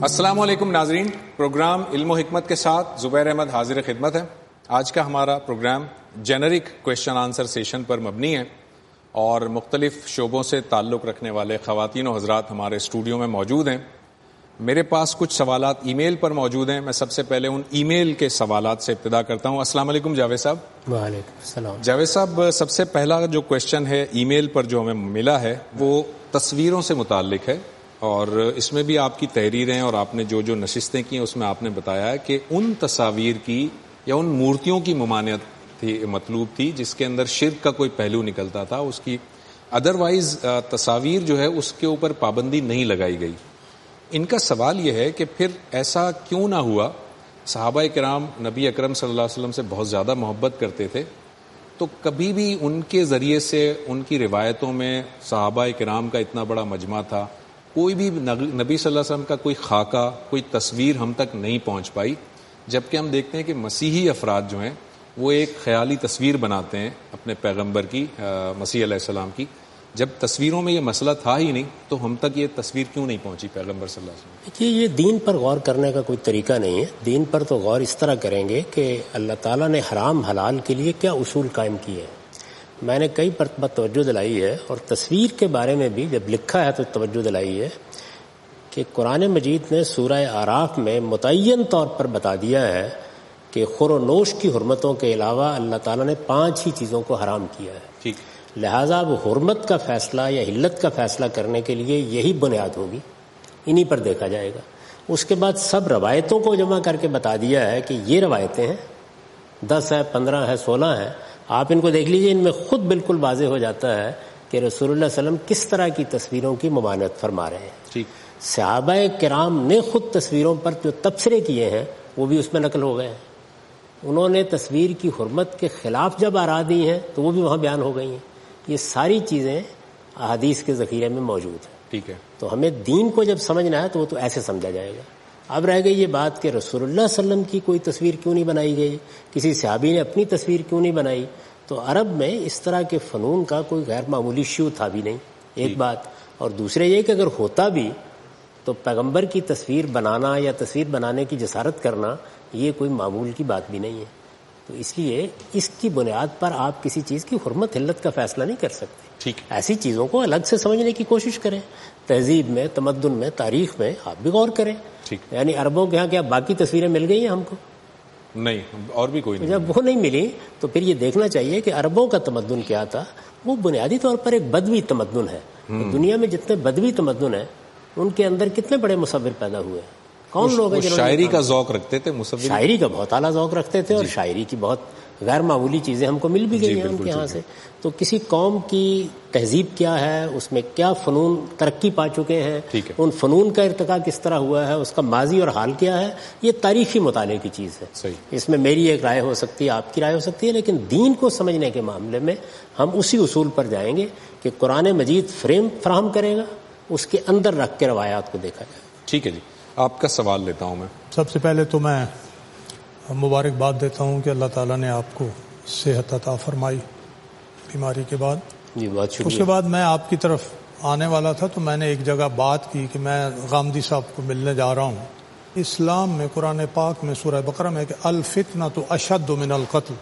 السلام علیکم ناظرین، پروگرام علم و حکمت کے ساتھ زبیر احمد حاضر خدمت ہے۔ آج کا ہمارا programme generic question answer session پر مبنی ہے اور مختلف شعبوں سے تعلق رکھنے والے خواتین و حضرات ہمارے اسٹوڈیو میں موجود ہیں۔ میرے پاس کچھ سوالات ای میل پر موجود ہیں۔ میں سب سے پہلے ان ای میل کے سوالات سے ابتدا کرتا ہوں۔ السلام علیکم جاوید صاحب۔ وعلیکم السلام۔ جاوید صاحب، سب سے پہلا جو کویشچن ہے ای میل پر جو ہمیں ملا ہے وہ تصویروں سے متعلق ہے، اور اس میں بھی آپ کی تحریریں اور آپ نے جو نشستیں کی ہیں اس میں آپ نے بتایا ہے کہ ان تصاویر کی یا ان مورتیوں کی ممانعت مطلوب تھی جس کے اندر شرک کا کوئی پہلو نکلتا تھا، اس کی ادروائز تصاویر جو ہے اس کے اوپر پابندی نہیں لگائی گئی۔ ان کا سوال یہ ہے کہ پھر ایسا کیوں نہ ہوا؟ صحابہ کرام نبی اکرم صلی اللہ علیہ وسلم سے بہت زیادہ محبت کرتے تھے، تو کبھی بھی ان کے ذریعے سے ان کی روایتوں میں صحابہ کرام کا اتنا بڑا مجمع تھا، کوئی بھی نبی صلی اللہ علیہ وسلم کا کوئی خاکہ، کوئی تصویر ہم تک نہیں پہنچ پائی، جبکہ ہم دیکھتے ہیں کہ مسیحی افراد جو ہیں وہ ایک خیالی تصویر بناتے ہیں اپنے پیغمبر کی، مسیح علیہ السلام کی۔ جب تصویروں میں یہ مسئلہ تھا ہی نہیں تو ہم تک یہ تصویر کیوں نہیں پہنچی پیغمبر صلی اللہ علیہ وسلم؟ دیکھیے، یہ دین پر غور کرنے کا کوئی طریقہ نہیں ہے۔ دین پر تو غور اس طرح کریں گے کہ اللہ تعالیٰ نے حرام حلال کے لیے کیا اصول قائم کیے ہیں۔ میں نے کئی مرتبہ توجہ دلائی ہے، اور تصویر کے بارے میں بھی جب لکھا ہے تو توجہ دلائی ہے کہ قرآن مجید نے سورہ اعراف میں متعین طور پر بتا دیا ہے کہ خور و نوش کی حرمتوں کے علاوہ اللہ تعالیٰ نے 5 ہی چیزوں کو حرام کیا ہے۔ ٹھیک، لہٰذا اب حرمت کا فیصلہ یا حلت کا فیصلہ کرنے کے لیے یہی بنیاد ہوگی، انہی پر دیکھا جائے گا۔ اس کے بعد سب روایتوں کو جمع کر کے بتا دیا ہے کہ یہ روایتیں ہیں، 10 ہے، 15 ہے، 16 ہے، آپ ان کو دیکھ لیجئے، ان میں خود بالکل واضح ہو جاتا ہے کہ رسول اللہ صلی اللہ علیہ وسلم کس طرح کی تصویروں کی ممانعت فرما رہے ہیں۔ ٹھیک، صحابہ کرام نے خود تصویروں پر جو تبصرے کیے ہیں وہ بھی اس میں نقل ہو گئے ہیں۔ انہوں نے تصویر کی حرمت کے خلاف جب آراء دی ہیں تو وہ بھی وہاں بیان ہو گئی ہیں۔ یہ ساری چیزیں احادیث کے ذخیرے میں موجود ہیں۔ ٹھیک ہے، تو ہمیں دین کو جب سمجھنا ہے تو وہ تو ایسے سمجھا جائے گا۔ اب رہ گئی یہ بات کہ رسول اللہ صلی اللہ علیہ وسلم کی کوئی تصویر کیوں نہیں بنائی گئی، کسی صحابی نے اپنی تصویر کیوں نہیں بنائی، تو عرب میں اس طرح کے فنون کا کوئی غیر معمولی شیوع تھا بھی نہیں، ایک بات۔ اور دوسرے یہ کہ اگر ہوتا بھی تو پیغمبر کی تصویر بنانا یا تصویر بنانے کی جسارت کرنا یہ کوئی معمول کی بات بھی نہیں ہے۔ تو اس لیے اس کی بنیاد پر آپ کسی چیز کی حرمت حلت کا فیصلہ نہیں کر سکتے۔ ٹھیک، ایسی چیزوں کو الگ سے سمجھنے کی کوشش کریں، تہذیب میں، تمدن میں، تاریخ میں آپ بھی غور کریں۔ ٹھیک، یعنی عربوں کے ہاں کیا باقی تصویریں مل گئی ہیں ہم کو؟ نہیں، اور بھی کوئی نہیں۔ جب وہ نہیں ملی تو پھر یہ دیکھنا چاہیے کہ عربوں کا تمدن کیا تھا۔ وہ بنیادی طور پر ایک بدوی تمدن ہے۔ دنیا میں جتنے بدوی تمدن ہیں ان کے اندر کتنے بڑے مصور پیدا ہوئے ہیں، کون لوگ ہیں جنہوں نے شاعری کا ذوق رکھتے تھے، مصور شاعری کا بہت اعلیٰ ذوق رکھتے تھے، اور شاعری کی بہت غیر معمولی چیزیں ہم کو مل بھی گئی ہیں ان کے یہاں سے۔ تو کسی قوم کی تہذیب کیا ہے، اس میں کیا فنون ترقی پا چکے ہیں، ان فنون کا ارتقاء کس طرح ہوا ہے، اس کا ماضی اور حال کیا ہے، یہ تاریخی مطالعے کی چیز ہے۔ صحیح، اس میں میری ایک رائے ہو سکتی ہے، آپ کی رائے ہو سکتی ہے، لیکن دین کو سمجھنے کے معاملے میں ہم اسی اصول پر جائیں گے کہ قرآن مجید فریم فراہم کرے گا، اس کے اندر رکھ کے روایات کو دیکھا جائے۔ ٹھیک ہے جی، آپ کا سوال لیتا ہوں میں۔ سب سے پہلے تو میں مبارکباد دیتا ہوں کہ اللہ تعالیٰ نے آپ کو صحت عطا فرمائی بیماری کے بعد۔ جی بہت شکریہ۔ اس کے بعد میں آپ کی طرف آنے والا تھا تو میں نے ایک جگہ بات کی کہ میں غامدی صاحب کو ملنے جا رہا ہوں۔ اسلام میں قرآن پاک میں سورہ بقرہ میں کہ الفتنۃ اشد من القتل،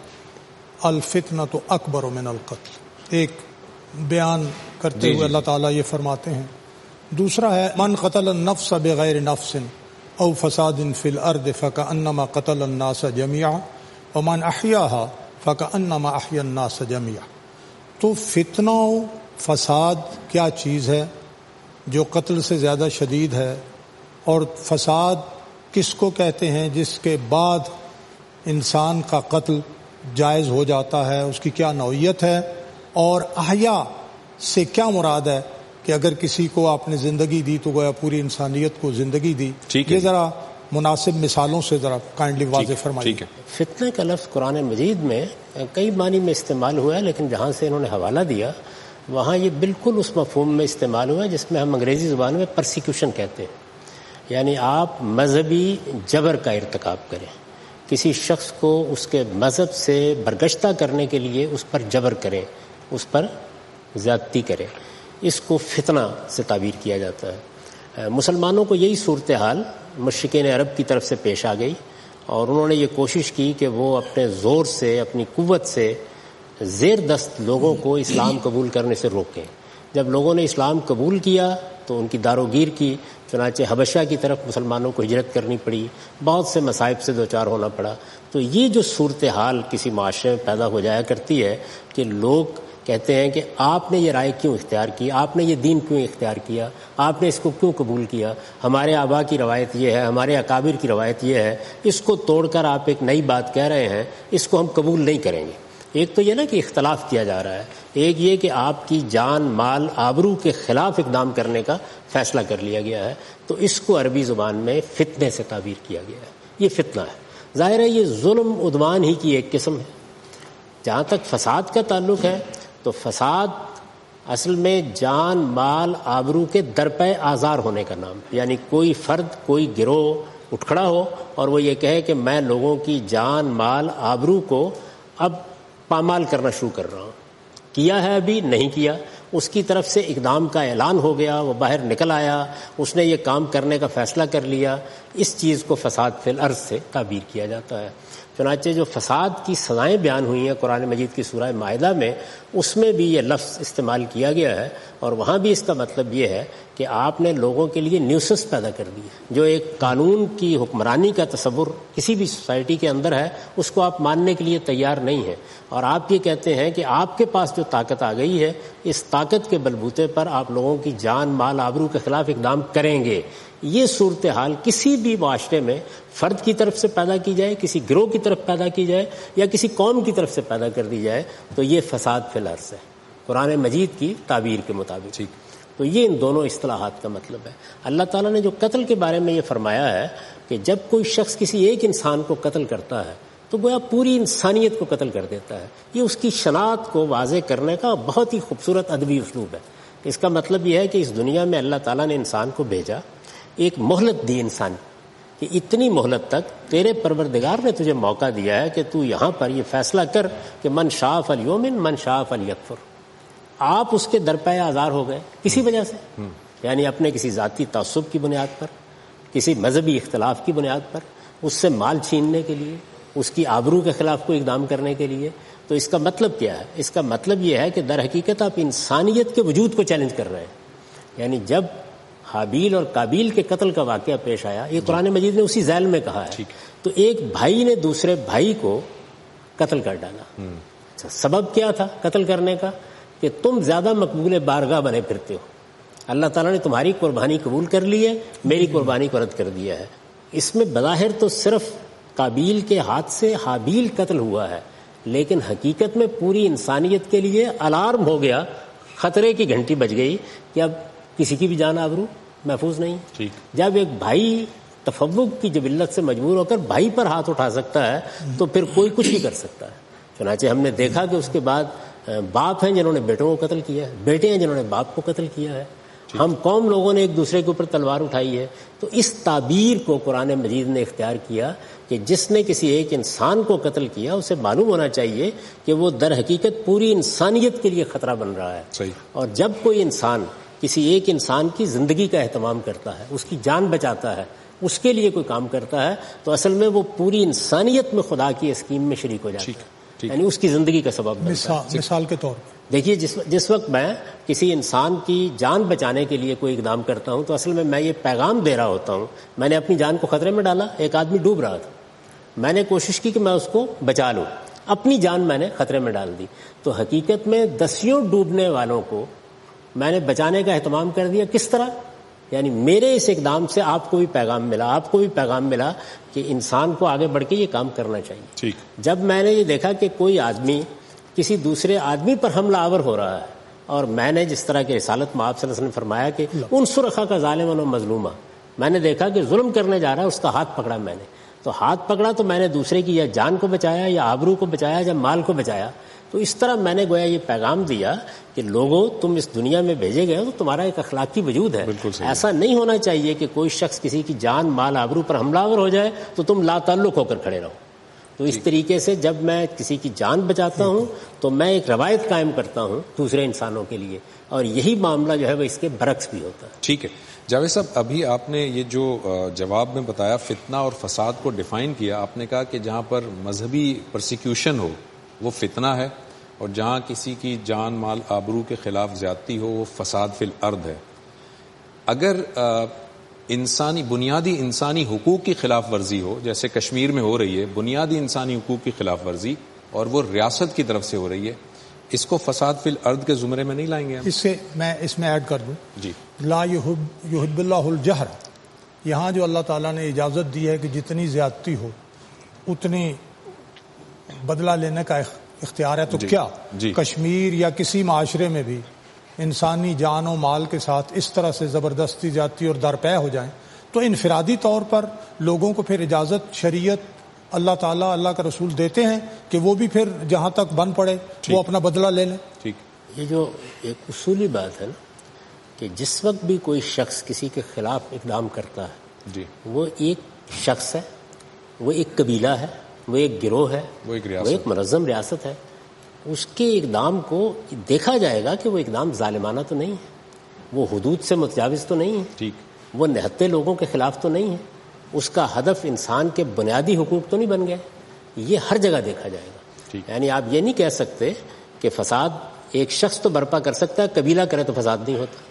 الفتنۃ اکبر من القتل، ایک بیان کرتے ہوئے اللہ تعالیٰ یہ فرماتے ہیں۔ دوسرا ہے من قتل النفس بغیر نفس او فساد فی الارض فکأنما قتل الناس جميعا ومن احیاها فکأنما احیا الناس جميعا۔ تو فتنہ و فساد کیا چیز ہے جو قتل سے زیادہ شدید ہے، اور فساد کس کو کہتے ہیں جس کے بعد انسان کا قتل جائز ہو جاتا ہے، اس کی کیا نوعیت ہے، اور احیا سے کیا مراد ہے کہ اگر کسی کو آپ نے زندگی دی تو گویا پوری انسانیت کو زندگی دی۔ یہ ذرا مناسب مثالوں سے ذرا کائنڈلی واضح فرمائیے۔ فتنہ کا لفظ قرآن مجید میں کئی معنی میں استعمال ہوا ہے، لیکن جہاں سے انہوں نے حوالہ دیا وہاں یہ بالکل اس مفہوم میں استعمال ہوا ہے جس میں ہم انگریزی زبان میں پرسیکیوشن کہتے ہیں، یعنی آپ مذہبی جبر کا ارتکاب کریں، کسی شخص کو اس کے مذہب سے برگشتہ کرنے کے لیے اس پر جبر کریں، اس پر زیادتی کریں، اس کو فتنہ سے تعبیر کیا جاتا ہے۔ مسلمانوں کو یہی صورتحال مشرکین عرب کی طرف سے پیش آ گئی اور انہوں نے یہ کوشش کی کہ وہ اپنے زور سے اپنی قوت سے زیر دست لوگوں کو اسلام قبول کرنے سے روکیں. جب لوگوں نے اسلام قبول کیا تو ان کی داروگیر کی، چنانچہ حبشہ کی طرف مسلمانوں کو ہجرت کرنی پڑی، بہت سے مصائب سے دوچار ہونا پڑا. تو یہ جو صورتحال کسی معاشرے میں پیدا ہو جایا کرتی ہے کہ لوگ کہتے ہیں کہ آپ نے یہ رائے کیوں اختیار کی، آپ نے یہ دین کیوں اختیار کیا، آپ نے اس کو کیوں قبول کیا، ہمارے آبا کی روایت یہ ہے، ہمارے اکابر کی روایت یہ ہے، اس کو توڑ کر آپ ایک نئی بات کہہ رہے ہیں، اس کو ہم قبول نہیں کریں گے. ایک تو یہ نا کہ اختلاف کیا جا رہا ہے، ایک یہ کہ آپ کی جان مال آبرو کے خلاف اقدام کرنے کا فیصلہ کر لیا گیا ہے. تو اس کو عربی زبان میں فتنے سے تعبیر کیا گیا ہے. یہ فتنہ ہے. ظاہر ہے یہ ظلم عدوان ہی کی ایک قسم ہے. جہاں تک فساد کا تعلق ہے تو فساد اصل میں جان مال آبرو کے درپے آزار ہونے کا نام ہے. یعنی کوئی فرد کوئی گروہ اٹھ کھڑا ہو اور وہ یہ کہے کہ میں لوگوں کی جان مال آبرو کو اب پامال کرنا شروع کر رہا ہوں. کیا ہے ابھی نہیں کیا، اس کی طرف سے اقدام کا اعلان ہو گیا، وہ باہر نکل آیا، اس نے یہ کام کرنے کا فیصلہ کر لیا. اس چیز کو فساد فی الارض سے تعبیر کیا جاتا ہے. چنانچہ جو فساد کی سزائیں بیان ہوئی ہیں قرآن مجید کی سورہ مائدہ میں، اس میں بھی یہ لفظ استعمال کیا گیا ہے اور وہاں بھی اس کا مطلب یہ ہے کہ آپ نے لوگوں کے لیے نیوسنس پیدا کر دی ہے. جو ایک قانون کی حکمرانی کا تصور کسی بھی سوسائٹی کے اندر ہے، اس کو آپ ماننے کے لیے تیار نہیں ہیں اور آپ یہ کہتے ہیں کہ آپ کے پاس جو طاقت آ گئی ہے، اس طاقت کے بلبوتے پر آپ لوگوں کی جان مال آبرو کے خلاف اقدام کریں گے. یہ صورتحال کسی بھی معاشرے میں فرد کی طرف سے پیدا کی جائے، کسی گروہ کی طرف پیدا کی جائے یا کسی قوم کی طرف سے پیدا کر دی جائے تو یہ فساد فی الارض ہے قرآن مجید کی تعبیر کے مطابق. تو یہ ان دونوں اصطلاحات کا مطلب ہے. اللہ تعالیٰ نے جو قتل کے بارے میں یہ فرمایا ہے کہ جب کوئی شخص کسی ایک انسان کو قتل کرتا ہے تو گویا پوری انسانیت کو قتل کر دیتا ہے. یہ اس کی شناخت کو واضح کرنے کا بہت ہی خوبصورت ادبی اسلوب ہے. اس کا مطلب یہ ہے کہ اس دنیا میں اللہ تعالیٰ نے انسان کو بھیجا، ایک مہلت دی انسان کہ اتنی مہلت تک تیرے پروردگار نے تجھے موقع دیا ہے کہ تو یہاں پر یہ فیصلہ کر کہ من شاء فلیؤمن من شاء فلیکفر. آپ اس کے درپے آزار ہو گئے کسی وجہ سے، یعنی اپنے کسی ذاتی تعصب کی بنیاد پر، کسی مذہبی اختلاف کی بنیاد پر، اس سے مال چھیننے کے لیے، اس کی آبرو کے خلاف کوئی اقدام کرنے کے لیے. تو اس کا مطلب کیا ہے؟ اس کا مطلب یہ ہے کہ در حقیقت آپ انسانیت کے وجود کو چیلنج کر رہے ہیں. یعنی جب حابیل اور قابیل کے قتل کا واقعہ پیش آیا، یہ قرآن مجید نے اسی ذیل میں کہا ہے، تو ایک بھائی نے دوسرے بھائی کو قتل کر ڈالا. سبب کیا تھا قتل کرنے کا؟ کہ تم زیادہ مقبول بارگاہ بنے پھرتے ہو. اللہ تعالیٰ نے تمہاری قربانی قبول کر لی ہے، میری قربانی کو رد کر دیا ہے. اس میں بظاہر تو صرف قابیل کے ہاتھ سے حابیل قتل ہوا ہے، لیکن حقیقت میں پوری انسانیت کے لیے الارم ہو گیا، خطرے کی گھنٹی بج گئی کہ اب کسی کی بھی جان آبرو محفوظ نہیں. جب ایک بھائی تفوق کی جبلت سے مجبور ہو کر بھائی پر ہاتھ اٹھا سکتا ہے تو پھر کوئی کچھ بھی کر سکتا ہے. چنانچہ ہم نے دیکھا کہ اس کے بعد باپ ہیں جنہوں نے بیٹوں کو قتل کیا ہے، بیٹے ہیں جنہوں نے باپ کو قتل کیا ہے. ہم قوم لوگوں نے ایک دوسرے کے اوپر تلوار اٹھائی ہے. تو اس تعبیر کو قرآن مجید نے اختیار کیا کہ جس نے کسی ایک انسان کو قتل کیا اسے معلوم ہونا چاہیے کہ وہ در حقیقت پوری انسانیت کے لیے خطرہ بن رہا ہے. اور جب کوئی انسان کسی ایک انسان کی زندگی کا اہتمام کرتا ہے، اس کی جان بچاتا ہے، اس کے لیے کوئی کام کرتا ہے، تو اصل میں وہ پوری انسانیت میں خدا کی اسکیم میں شریک ہو جاتا ہے. یعنی اس کی زندگی کا سبب بنتا ہے. مثال کے طور پر دیکھیے، جس وقت میں کسی انسان کی جان بچانے کے لیے کوئی اقدام کرتا ہوں تو اصل میں یہ پیغام دے رہا ہوتا ہوں. میں نے اپنی جان کو خطرے میں ڈالا، ایک آدمی ڈوب رہا تھا، میں نے کوشش کی کہ میں اس کو بچا لوں، اپنی جان میں نے خطرے میں ڈال دی. تو حقیقت میں دسیوں ڈوبنے والوں کو میں نے بچانے کا اہتمام کر دیا. کس طرح؟ یعنی میرے اس اقدام سے آپ کو بھی پیغام ملا، آپ کو بھی پیغام ملا کہ انسان کو آگے بڑھ کے یہ کام کرنا چاہیے. جب میں نے یہ دیکھا کہ کوئی آدمی کسی دوسرے آدمی پر حملہ آور ہو رہا ہے، اور میں نے جس طرح کے رسالت میں آپ صلی اللہ علیہ وسلم نے فرمایا کہ انصر اخاک ظالما و مظلوما، میں نے دیکھا کہ ظلم کرنے جا رہا ہے، اس کا ہاتھ پکڑا میں نے. تو ہاتھ پکڑا تو میں نے دوسرے کی یا جان کو بچایا یا آبرو کو بچایا یا مال کو بچایا. تو اس طرح میں نے گویا یہ پیغام دیا کہ لوگوں، تم اس دنیا میں بھیجے گئے ہو تو تمہارا ایک اخلاقی وجود ہے. ایسا نہیں ہونا چاہیے کہ کوئی شخص کسی کی جان مال آبرو پر حملہ آور ہو جائے تو تم لا تعلق ہو کر کھڑے رہو. تو اس طریقے سے جب میں کسی کی جان بچاتا ہوں تو میں ایک روایت قائم کرتا ہوں دوسرے انسانوں کے لیے، اور یہی معاملہ جو ہے وہ اس کے برعکس بھی ہوتا ہے. ٹھیک ہے جاوید صاحب، ابھی آپ نے یہ جو جواب میں بتایا فتنہ اور فساد کو ڈیفائن کیا، آپ نے کہا کہ جہاں پر مذہبی پرسیکیوشن ہو وہ فتنہ ہے، اور جہاں کسی کی جان مال آبرو کے خلاف زیادتی ہو وہ فساد فی الارض ہے. اگر بنیادی انسانی حقوق کی خلاف ورزی ہو، جیسے کشمیر میں ہو رہی ہے بنیادی انسانی حقوق کی خلاف ورزی، اور وہ ریاست کی طرف سے ہو رہی ہے، اس کو فساد فی الارض کے زمرے میں نہیں لائیں گے ہم؟ اس میں ایڈ کر دوں جی، لا یحب اللہ الجہر، یہاں جو اللہ تعالیٰ نے اجازت دی ہے کہ جتنی زیادتی ہو اتنی بدلہ لینے کا اختیار ہے، تو کیا کشمیر یا کسی معاشرے میں بھی انسانی جان و مال کے ساتھ اس طرح سے زبردستی زیادتی اور درپے ہو جائیں تو انفرادی طور پر لوگوں کو پھر اجازت شریعت اللہ تعالیٰ اللہ کا رسول دیتے ہیں کہ وہ بھی پھر جہاں تک بن پڑے وہ اپنا بدلہ لے لیں؟ ٹھیک، یہ جو ایک اصولی بات ہے نا کہ جس وقت بھی کوئی شخص کسی کے خلاف اقدام کرتا ہے جی، وہ ایک شخص ہے، وہ ایک قبیلہ ہے، وہ ایک گروہ ہے، وہ ایک ایک منظم ریاست ہے، اس کے اقدام کو دیکھا جائے گا کہ وہ اقدام ظالمانہ تو نہیں ہے، وہ حدود سے متجاوز تو نہیں ہے، ٹھیک، وہ نہتے لوگوں کے خلاف تو نہیں ہے، اس کا ہدف انسان کے بنیادی حقوق تو نہیں بن گئے. یہ ہر جگہ دیکھا جائے گا. یعنی آپ یہ نہیں کہہ سکتے کہ فساد ایک شخص تو برپا کر سکتا ہے، قبیلہ کرے تو فساد نہیں ہوتا.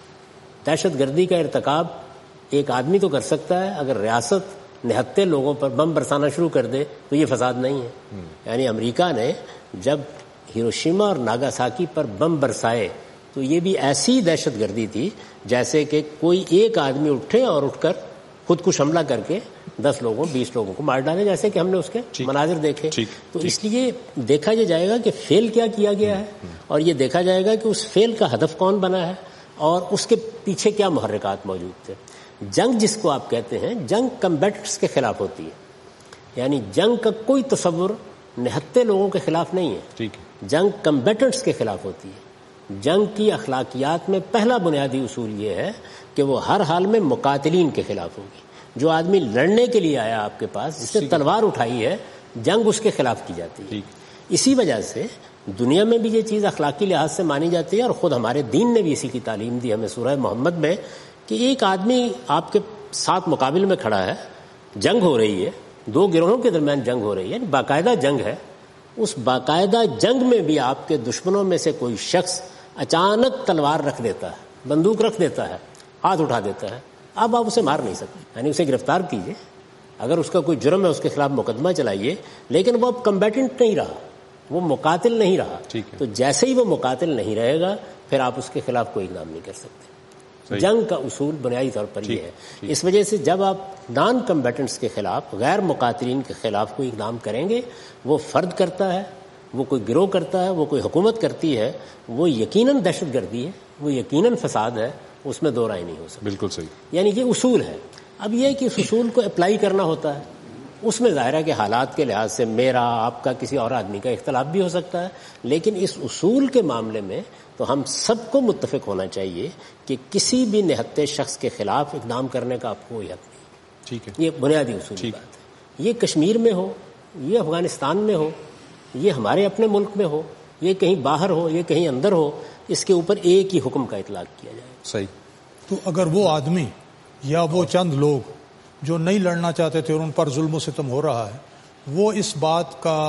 دہشت گردی کا ارتکاب ایک آدمی تو کر سکتا ہے، اگر ریاست نہتے لوگوں پر بم برسانا شروع کر دے تو یہ فساد نہیں ہے. یعنی امریکہ نے جب ہیروشیما اور ناگاساکی پر بم برسائے تو یہ بھی ایسی دہشت گردی تھی جیسے کہ کوئی ایک آدمی اٹھے اور اٹھ کر خود کش حملہ کر کے 10 لوگوں 20 لوگوں کو مار ڈالے، جیسے کہ ہم نے اس کے مناظر دیکھے. تو اس لیے دیکھا یہ جائے گا کہ فیل کیا گیا ہے، اور یہ دیکھا جائے گا کہ اس فیل کا ہدف کون بنا ہے اور اس کے پیچھے کیا محرکات موجود تھے. جنگ جس کو آپ کہتے ہیں، جنگ کمبیٹنٹس کے خلاف ہوتی ہے، یعنی جنگ کا کوئی تصور نہتے لوگوں کے خلاف نہیں ہے، جنگ کمبیٹنٹس کے خلاف ہوتی ہے. جنگ کی اخلاقیات میں پہلا بنیادی اصول یہ ہے کہ وہ ہر حال میں مقاتلین کے خلاف ہوگی. جو آدمی لڑنے کے لیے آیا آپ کے پاس، جس نے تلوار اٹھائی ہے، جنگ اس کے خلاف کی جاتی ہے. اسی وجہ سے دنیا میں بھی یہ چیز اخلاقی لحاظ سے مانی جاتی ہے، اور خود ہمارے دین نے بھی اسی کی تعلیم دی ہمیں سورہ محمد میں کہ ایک آدمی آپ کے ساتھ مقابل میں کھڑا ہے، جنگ ہو رہی ہے، 2 گروہوں کے درمیان جنگ ہو رہی ہے، باقاعدہ جنگ ہے. اس باقاعدہ جنگ میں بھی آپ کے دشمنوں میں سے کوئی شخص اچانک تلوار رکھ دیتا ہے، بندوق رکھ دیتا ہے، ہاتھ اٹھا دیتا ہے، اب آپ اسے مار نہیں سکتے. یعنی اسے گرفتار کیجئے، اگر اس کا کوئی جرم ہے اس کے خلاف مقدمہ چلائیے، لیکن وہ اب کمبیٹنٹ نہیں رہا، وہ مقاتل نہیں رہا. تو جیسے ہی وہ مقاتل نہیں رہے گا پھر آپ اس کے خلاف کوئی اقدام نہیں کر سکتے. جنگ کا اصول بنیادی طور پر یہ ہے. اس وجہ سے جب آپ نان کمبیٹنٹس کے خلاف، غیر مقاتلین کے خلاف کوئی اقدام کریں گے، وہ فرد کرتا ہے، وہ کوئی گروہ کرتا ہے، وہ کوئی حکومت کرتی ہے، وہ یقیناً دہشت گردی ہے، وہ یقیناً فساد ہے، اس میں دو رائے نہیں ہو سکتی. بالکل صحیح. یعنی یہ اصول ہے. اب یہ کہ اس اصول کو اپلائی کرنا ہوتا ہے، اس میں ظاہر ہے کہ حالات کے لحاظ سے میرا، آپ کا، کسی اور آدمی کا اختلاف بھی ہو سکتا ہے، لیکن اس اصول کے معاملے میں تو ہم سب کو متفق ہونا چاہیے کہ کسی بھی نہتے شخص کے خلاف اقدام کرنے کا آپ کو کوئی حق نہیں. ٹھیک ہے، یہ بنیادی اصول بات ہے. یہ کشمیر میں ہو، یہ افغانستان میں ہو، یہ ہمارے اپنے ملک میں ہو، یہ کہیں باہر ہو، یہ کہیں اندر ہو، اس کے اوپر ایک ہی حکم کا اطلاق کیا جائے. صحیح. تو اگر وہ آدمی یا وہ چند لوگ جو نہیں لڑنا چاہتے تھے اور ان پر ظلم و ستم ہو رہا ہے، وہ اس بات کا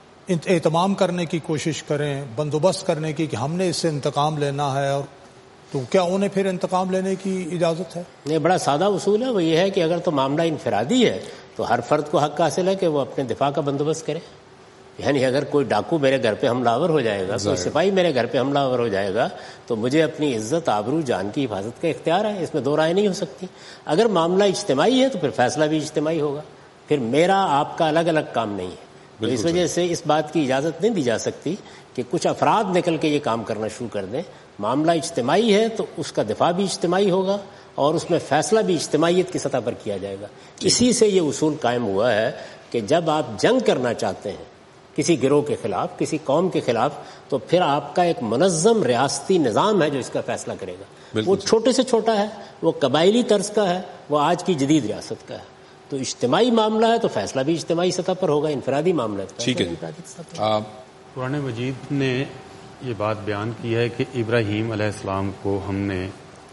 اہتمام کرنے کی کوشش کریں، بندوبست کرنے کی کہ ہم نے اس سے انتقام لینا ہے، اور تو کیا انہیں پھر انتقام لینے کی اجازت ہے؟ یہ بڑا سادہ اصول ہے. وہ یہ ہے کہ اگر تو معاملہ انفرادی ہے تو ہر فرد کو حق حاصل ہے کہ وہ اپنے دفاع کا بندوبست کرے. یعنی اگر کوئی ڈاکو میرے گھر پہ حملہ آور ہو جائے گا، کوئی سپاہی میرے گھر پہ حملہ آور ہو جائے گا، تو مجھے اپنی عزت، آبرو، جان کی حفاظت کا اختیار ہے. اس میں دو رائے نہیں ہو سکتی. اگر معاملہ اجتماعی ہے تو پھر فیصلہ بھی اجتماعی ہوگا، پھر میرا آپ کا الگ الگ کام نہیں ہے. تو اس وجہ سے اس بات کی اجازت نہیں دی جا سکتی کہ کچھ افراد نکل کے یہ کام کرنا شروع کر دیں. معاملہ اجتماعی ہے تو اس کا دفاع بھی اجتماعی ہوگا اور اس میں فیصلہ بھی اجتماعیت کی سطح پر کیا جائے گا. اسی سے یہ اصول قائم ہوا ہے کہ جب آپ جنگ کرنا چاہتے ہیں کسی گروہ کے خلاف، کسی قوم کے خلاف، تو پھر آپ کا ایک منظم ریاستی نظام ہے جو اس کا فیصلہ کرے گا. وہ چھوٹے سے چھوٹا ہے، وہ قبائلی طرز کا ہے، وہ آج کی جدید ریاست کا ہے. تو اجتماعی معاملہ ہے تو فیصلہ بھی اجتماعی سطح پر ہوگا، انفرادی معاملہ ہے ٹھیک ہے. قرآن مجید نے یہ بات بیان کی ہے کہ ابراہیم علیہ السلام کو ہم نے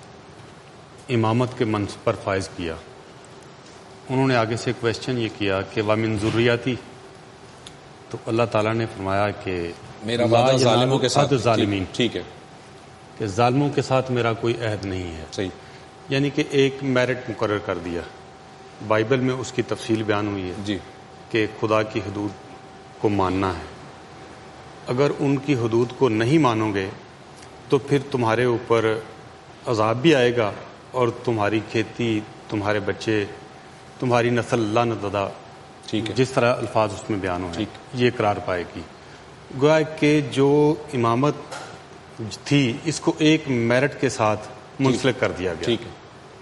امامت کے منصب پر فائز کیا. انہوں نے آگے سے کویسچن یہ کیا کہ وَمِن ذُرِّيَّتِي، تو اللہ تعالیٰ نے فرمایا کہ میرا وعدہ ظالموں کے ساتھ ظالمین، ٹھیک ہے، کہ ظالموں کے ساتھ میرا کوئی عہد نہیں ہے. صحیح. یعنی کہ ایک میرٹ مقرر کر دیا. بائبل میں اس کی تفصیل بیان ہوئی ہے جی کہ خدا کی حدود کو ماننا ہے. اگر ان کی حدود کو نہیں مانو گے تو پھر تمہارے اوپر عذاب بھی آئے گا اور تمہاری کھیتی، تمہارے بچے، تمہاری نسل لعنت زدہ، ٹھیک ہے، جس طرح الفاظ اس میں بیان ہوئے ٹھیک. یہ قرار پائے گی. گویا کہ جو امامت تھی اس کو ایک میرٹ کے ساتھ منسلک کر دیا گیا. ٹھیک ہے.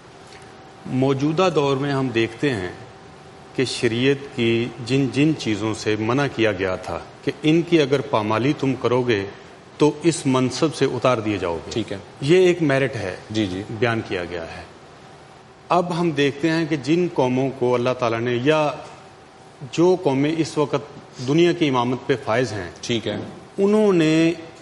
موجودہ دور میں ہم دیکھتے ہیں کہ شریعت کی جن جن چیزوں سے منع کیا گیا تھا کہ ان کی اگر پامالی تم کرو گے تو اس منصب سے اتار دیے جاؤ گے، ٹھیک ہے، یہ ایک میرٹ ہے جی جی بیان کیا گیا ہے. اب ہم دیکھتے ہیں کہ جن قوموں کو اللہ تعالیٰ نے، یا جو قومیں اس وقت دنیا کی امامت پہ فائز ہیں، ٹھیک ہے، انہوں نے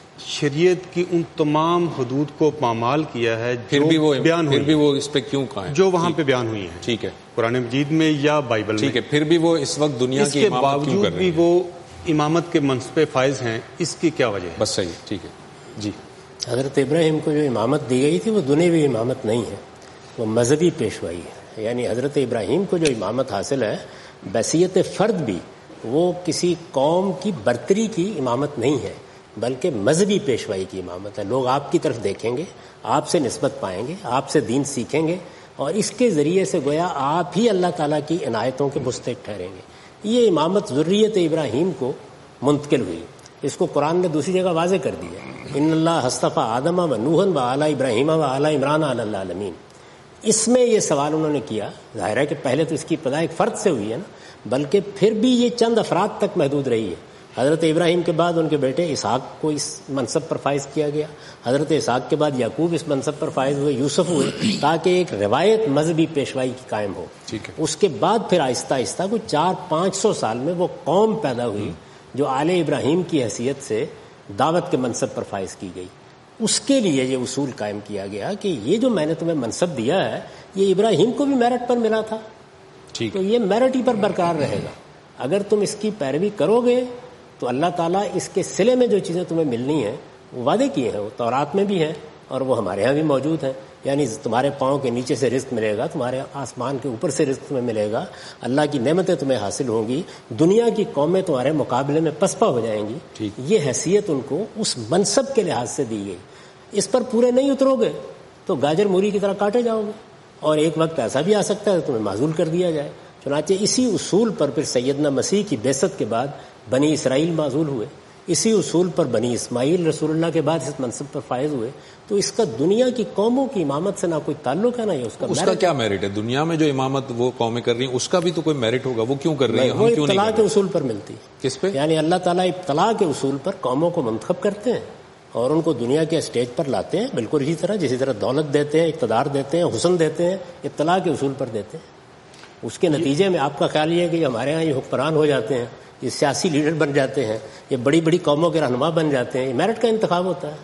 شریعت کی ان تمام حدود کو پامال کیا ہے پھر بھی وہ بیان ہوئی، پھر بھی وہ اس پہ کیوں قائم، جو وہاں پہ بیان ہوئی ہیں، ٹھیک ہے، قرآن مجید میں یا بائبل میں. ٹھیک ہے، پھر بھی وہ اس وقت دنیا اس کی کے امامت کیوں باوجود کر رہے بھی ہیں؟ وہ امامت کے منصب پہ فائز ہیں، اس کی کیا وجہ ہے؟ بس صحیح، ٹھیک ہے جی. حضرت ابراہیم کو جو امامت دی گئی تھی وہ دنیوی امامت نہیں ہے، وہ مذہبی پیشوائی ہے. یعنی حضرت ابراہیم کو جو امامت حاصل ہے بحیثیت فرد بھی، وہ کسی قوم کی برتری کی امامت نہیں ہے بلکہ مذہبی پیشوائی کی امامت ہے. لوگ آپ کی طرف دیکھیں گے، آپ سے نسبت پائیں گے، آپ سے دین سیکھیں گے اور اس کے ذریعے سے گویا آپ ہی اللہ تعالیٰ کی عنایتوں کے مستحق ٹھہریں گے. یہ امامت ذریت ابراہیم کو منتقل ہوئی. اس کو قرآن نے دوسری جگہ واضح کر دیا، ان اللہ اصطفیٰ آدم و نوحًا و آل ابراہیم و آل عمران علی العالمین. اس میں یہ سوال انہوں نے کیا، ظاہر ہے کہ پہلے تو اس کی ابتدا ایک فرد سے ہوئی ہے نا، بلکہ پھر بھی یہ چند افراد تک محدود رہی ہے. حضرت ابراہیم کے بعد ان کے بیٹے اسحاق کو اس منصب پر فائز کیا گیا، حضرت اسحاق کے بعد یعقوب اس منصب پر فائز ہوئے، یوسف ہوئے، تاکہ ایک روایت مذہبی پیشوائی کی قائم ہو. ٹھیک ہے. اس کے بعد پھر آہستہ آہستہ کوئی 400-500 سال میں وہ قوم پیدا ہوئی جو آل ابراہیم کی حیثیت سے دعوت کے منصب پر فائز کی گئی. اس کے لیے یہ اصول قائم کیا گیا کہ یہ جو میں نے تمہیں منصب دیا ہے یہ ابراہیم کو بھی میرٹ پر ملا تھا، ٹھیک تو یہ میرٹ ہی پر برقرار رہے گا. اگر تم اس کی پیروی کرو گے تو اللہ تعالیٰ اس کے صلے میں جو چیزیں تمہیں ملنی ہیں وہ وعدے کیے ہیں، وہ تورات میں بھی ہیں اور وہ ہمارے ہاں بھی موجود ہیں. یعنی تمہارے پاؤں کے نیچے سے رزق ملے گا، تمہارے آسمان کے اوپر سے رزق تمہیں ملے گا، اللہ کی نعمتیں تمہیں حاصل ہوں گی، دنیا کی قومیں تمہارے مقابلے میں پسپا ہو جائیں گی. یہ حیثیت ان کو اس منصب کے لحاظ سے دی گئی. اس پر پورے نہیں اترو گے تو گاجر موری کی طرح کاٹے جاؤ گے اور ایک وقت ایسا بھی آ سکتا ہے تمہیں معزول کر دیا جائے. چنانچہ اسی اصول پر پھر سیدنا مسیح کی بعثت کے بعد بنی اسرائیل معزول ہوئے، اسی اصول پر بنی اسماعیل رسول اللہ کے بعد اس منصب پر فائز ہوئے. تو اس کا دنیا کی قوموں کی امامت سے نہ کوئی تعلق ہے نہ اس کا کیا میرٹ ہے؟ دنیا میں جو امامت وہ قومیں کر رہی ہیں اس کا بھی تو کوئی میرٹ ہوگا، وہ کیوں کر رہی ہیں؟ وہ ابتلاء کے اصول پر ملتی ہے. کس پہ؟ یعنی اللہ تعالیٰ ابتلاء کے اصول پر قوموں کو منتخب کرتے ہیں اور ان کو دنیا کے اسٹیج پر لاتے ہیں، بالکل اسی طرح دولت دیتے ہیں، اقتدار دیتے ہیں، حسن دیتے ہیں، ابتلاء کے اصول پر دیتے ہیں. اس کے نتیجے میں آپ کا خیال یہ ہے کہ ہمارے ہاں یہ حکمران ہو جاتے ہیں، یہ سیاسی لیڈر بن جاتے ہیں، یہ بڑی بڑی قوموں کے رہنما بن جاتے ہیں، یہ میرٹ کا انتخاب ہوتا ہے؟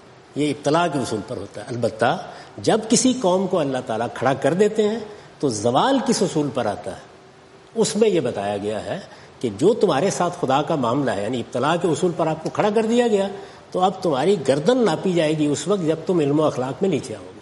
یہ ابتلاء کے اصول پر ہوتا ہے. البتہ جب کسی قوم کو اللہ تعالیٰ کھڑا کر دیتے ہیں تو زوال کس اصول پر آتا ہے؟ اس میں یہ بتایا گیا ہے کہ جو تمہارے ساتھ خدا کا معاملہ ہے، یعنی ابتلاء کے اصول پر آپ کو کھڑا کر دیا گیا تو اب تمہاری گردن ناپی جائے گی اس وقت جب تم علم و اخلاق میں نیچے آؤ گے.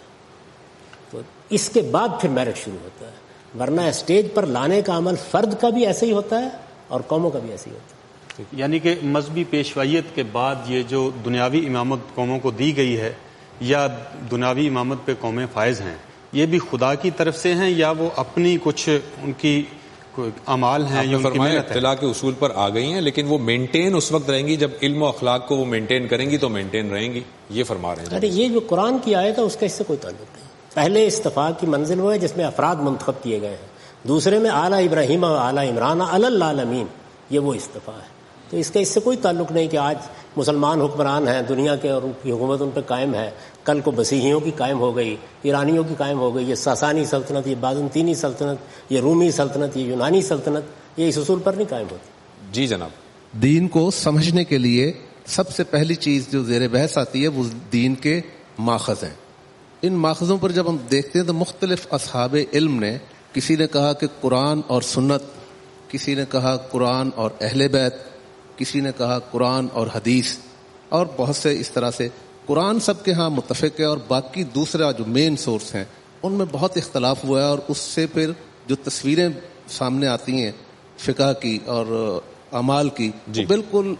تو اس کے بعد پھر میرٹ شروع ہوتا ہے، ورنہ اسٹیج پر لانے کا عمل فرد کا بھی ایسے ہی ہوتا ہے اور قوموں کا بھی ایسے ہی ہوتا ہے. یعنی کہ مذہبی پیشوائیت کے بعد یہ جو دنیاوی امامت قوموں کو دی گئی ہے یا دنیاوی امامت پہ قومیں فائز ہیں، یہ بھی خدا کی طرف سے ہیں یا وہ اپنی کچھ ان کی اعمال ہیں یا ان کی محنت ہے؟ اطلاع کے اصول پر آ گئی ہیں لیکن وہ مینٹین اس وقت رہیں گی جب علم و اخلاق کو وہ مینٹین کریں گی تو مینٹین رہیں گی، یہ فرما رہے ہیں. ارے یہ جو قرآن کی آیت ہے اس کا اس سے کوئی تعلق نہیں. پہلے استفاء کی منزل وہ ہے جس میں افراد منتخب کیے گئے ہیں، دوسرے میں اعلیٰ ابراہیم و اعلیٰ عمران علی العالمین، یہ وہ استفاء ہے. تو اس کا اس سے کوئی تعلق نہیں کہ آج مسلمان حکمران ہیں دنیا کے اور ان کی حکومت ان پہ قائم ہے، کل کو مسیحیوں کی قائم ہو گئی، ایرانیوں کی قائم ہو گئی، یہ ساسانی سلطنت، یہ بازنطینی سلطنت، یہ رومی سلطنت، یہ یونانی سلطنت، یہ اس اصول پر نہیں قائم ہوتی. جی جناب. دین کو سمجھنے کے لیے سب سے پہلی چیز جو زیر بحث آتی ہے وہ دین کے ماخذ ہیں. ان ماخذوں پر جب ہم دیکھتے ہیں تو مختلف اصحاب علم نے، کسی نے کہا کہ قرآن اور سنت، کسی نے کہا قرآن اور اہل بیت، کسی نے کہا قرآن اور حدیث، اور بہت سے اس طرح سے. قرآن سب کے ہاں متفق ہے، اور باقی دوسرا جو مین سورس ہیں ان میں بہت اختلاف ہوا ہے، اور اس سے پھر جو تصویریں سامنے آتی ہیں فقہ کی اور اعمال کی جی. بالکل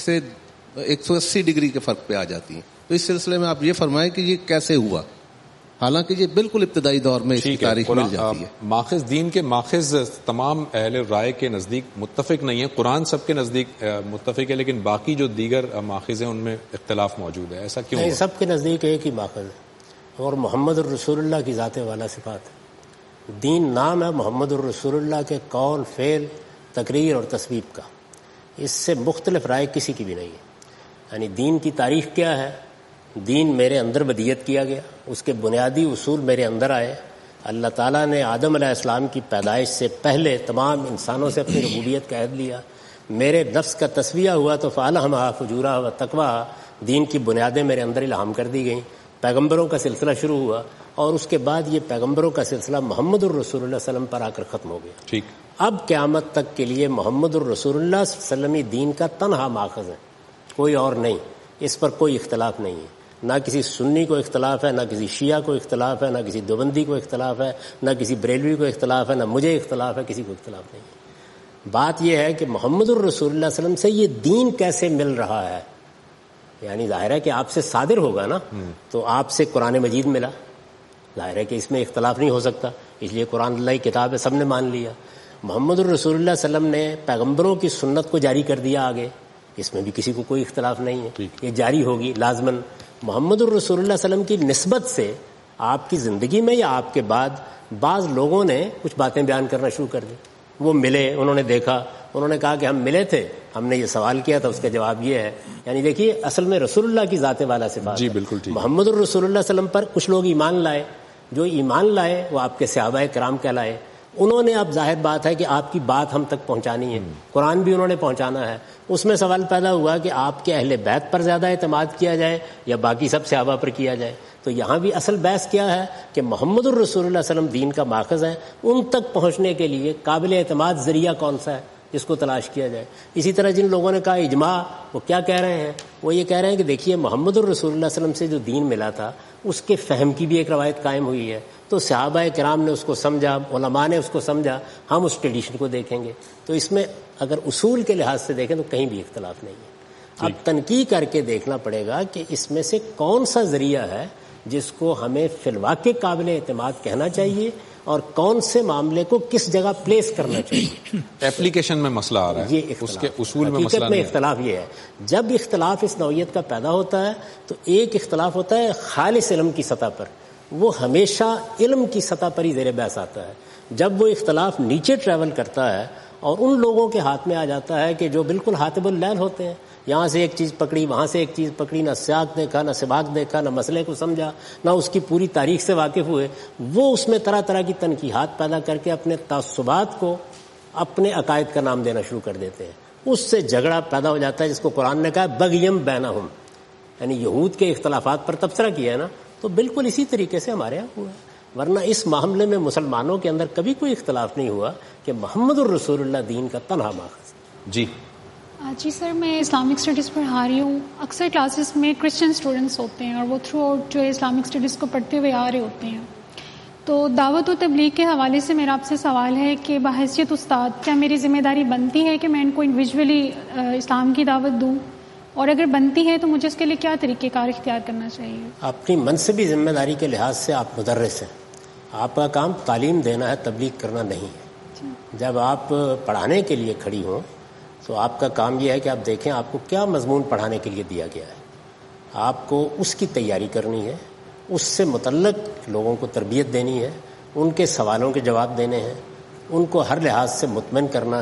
180 ڈگری کے فرق پہ آ جاتی ہیں. تو اس سلسلے میں آپ یہ فرمائیں کہ یہ کیسے ہوا، حالانکہ یہ بالکل ابتدائی دور میں اس کی تاریخ مل جاتی ہے. ماخذ دین کے ماخذ تمام اہل رائے کے نزدیک متفق نہیں ہے. قرآن سب کے نزدیک متفق ہے، لیکن باقی جو دیگر ماخذ ہیں ان میں اختلاف موجود ہے. ایسا کیوں؟ سب کے نزدیک ایک ہی ماخذ ہے، اور محمد الرسول اللہ کی ذات والا صفات ہے. دین نام ہے محمد الرسول اللہ کے قول، فعل، تقریر اور تصویب کا. اس سے مختلف رائے کسی کی بھی نہیں ہے. یعنی دین کی تاریخ کیا ہے؟ دین میرے اندر بدیت کیا گیا، اس کے بنیادی اصول میرے اندر آئے. اللہ تعالیٰ نے آدم علیہ السلام کی پیدائش سے پہلے تمام انسانوں سے اپنی ربوبیت کا عہد لیا. میرے نفس کا تسویہ ہوا تو فَأَلْهَمَهَا فُجُورَهَا وَتَقْوَاهَا. دین کی بنیادیں میرے اندر الہام کر دی گئیں. پیغمبروں کا سلسلہ شروع ہوا، اور اس کے بعد یہ پیغمبروں کا سلسلہ محمد الرسول اللہ صلی اللہ علیہ وسلم پر آ کر ختم ہو گیا. ٹھیک. اب قیامت تک کے لیے محمد الرسول اللہ صلی اللہ علیہ وسلم دین کا تنہا ماخذ ہے، کوئی اور نہیں. اس پر کوئی اختلاف نہیں ہے. نہ کسی سنی کو اختلاف ہے، نہ کسی شیعہ کو اختلاف ہے، نہ کسی دیوبندی کو اختلاف ہے، نہ کسی بریلوی کو اختلاف ہے، نہ مجھے اختلاف ہے، کسی کو اختلاف نہیں ہے. بات یہ ہے کہ محمد الرسول اللہ صلی اللہ علیہ وسلم سے یہ دین کیسے مل رہا ہے. یعنی ظاہر ہے کہ آپ سے صادر ہوگا نا، تو آپ سے قرآن مجید ملا، ظاہر ہے کہ اس میں اختلاف نہیں ہو سکتا، اس لیے قرآن اللہ کی کتاب ہے، سب نے مان لیا. محمد الرسول اللہ صلی اللہ علیہ وسلم نے پیغمبروں کی سنت کو جاری کر دیا آگے، اس میں بھی کسی کو کوئی اختلاف نہیں ہے، یہ جاری ہوگی لازماً. محمد الرسول اللہ صلی اللہ علیہ وسلم کی نسبت سے آپ کی زندگی میں یا آپ کے بعد بعض لوگوں نے کچھ باتیں بیان کرنا شروع کر دی. وہ ملے، انہوں نے دیکھا، انہوں نے کہا کہ ہم ملے تھے، ہم نے یہ سوال کیا تھا، اس کا جواب یہ ہے. یعنی دیکھیے اصل میں رسول اللہ کی ذات والا صفات جی بالکل ٹھیک. محمد الرسول اللہ صلی اللہ علیہ وسلم پر کچھ لوگ ایمان لائے، جو ایمان لائے وہ آپ کے صحابہ کرام کہلائے. انہوں نے، اب ظاہر بات ہے کہ آپ کی بات ہم تک پہنچانی ہے، قرآن بھی انہوں نے پہنچانا ہے. اس میں سوال پیدا ہوا کہ آپ کے اہل بیت پر زیادہ اعتماد کیا جائے یا باقی سب صحابہ پر کیا جائے. تو یہاں بھی اصل بحث کیا ہے کہ محمد الرسول اللہ صلی اللہ علیہ وسلم دین کا ماخذ ہے، ان تک پہنچنے کے لیے قابل اعتماد ذریعہ کون سا ہے جس کو تلاش کیا جائے. اسی طرح جن لوگوں نے کہا اجماع، وہ کیا کہہ رہے ہیں؟ وہ یہ کہہ رہے ہیں کہ دیکھیے محمد الرسول اللہ صلی اللہ علیہ وسلم سے جو دین ملا تھا اس کے فہم کی بھی ایک روایت قائم ہوئی ہے، تو صحابہ کرام نے اس کو سمجھا، علماء نے اس کو سمجھا، ہم اس ٹریڈیشن کو دیکھیں گے. تو اس میں اگر اصول کے لحاظ سے دیکھیں تو کہیں بھی اختلاف نہیں ہے. اب تنقیح کر کے دیکھنا پڑے گا کہ اس میں سے کون سا ذریعہ ہے جس کو ہمیں فی الواقع قابل اعتماد کہنا چاہیے، اور کون سے معاملے کو کس جگہ پلیس کرنا چاہیے. ایپلیکیشن میں مسئلہ آ رہا ہے، یہ اس کے اصول میں مسئلہ نہیں. نہیں ہے. اختلاف یہ ہے، جب اختلاف اس نوعیت کا پیدا ہوتا ہے تو ایک اختلاف ہوتا ہے خالص علم کی سطح پر، وہ ہمیشہ علم کی سطح پر ہی زیر بحث آتا ہے. جب وہ اختلاف نیچے ٹریول کرتا ہے اور ان لوگوں کے ہاتھ میں آ جاتا ہے کہ جو بالکل حاطب اللیل ہوتے ہیں، یہاں سے ایک چیز پکڑی، وہاں سے ایک چیز پکڑی، نہ سیاق دیکھا، نہ سباق دیکھا، نہ مسئلے کو سمجھا، نہ اس کی پوری تاریخ سے واقف ہوئے، وہ اس میں طرح طرح کی تنقیحات پیدا کر کے اپنے تعصبات کو اپنے عقائد کا نام دینا شروع کر دیتے ہیں. اس سے جھگڑا پیدا ہو جاتا ہے جس کو قرآن نے کہا بغیم بینہم، یعنی یہود کے اختلافات پر تبصرہ کیا ہے نا، تو بالکل اسی طریقے سے ہمارے یہاں ہوا ہے. ورنہ اس معاملے میں مسلمانوں کے اندر کبھی کوئی اختلاف نہیں ہوا کہ محمد الرسول اللہ دین کا تنہا ماخذ. جی سر، میں اسلامک اسٹڈیز پڑھا رہی ہوں. اکثر کلاسز میں کرسچن اسٹوڈنٹس ہوتے ہیں اور وہ تھرو آؤٹ جو ہے اسلامک اسٹڈیز کو پڑھتے ہوئے آ رہے ہوتے ہیں. تو دعوت و تبلیغ کے حوالے سے میرا آپ سے سوال ہے کہ بحیثیت استاد کیا میری ذمہ داری بنتی ہے کہ میں ان کو انڈیویجولی اسلام کی دعوت دوں، اور اگر بنتی ہے تو مجھے اس کے لیے کیا طریقہ کار اختیار کرنا چاہیے؟ اپنی منصبی ذمہ داری کے لحاظ سے آپ مدرس ہیں، آپ کا کام تعلیم دینا ہے، تبلیغ کرنا نہیں ہے. جب آپ پڑھانے کے لیے کھڑی ہوں تو آپ کا کام یہ ہے کہ آپ دیکھیں آپ کو کیا مضمون پڑھانے کے لیے دیا گیا ہے، آپ کو اس کی تیاری کرنی ہے، اس سے متعلق لوگوں کو تربیت دینی ہے، ان کے سوالوں کے جواب دینے ہیں، ان کو ہر لحاظ سے مطمئن کرنا ہے،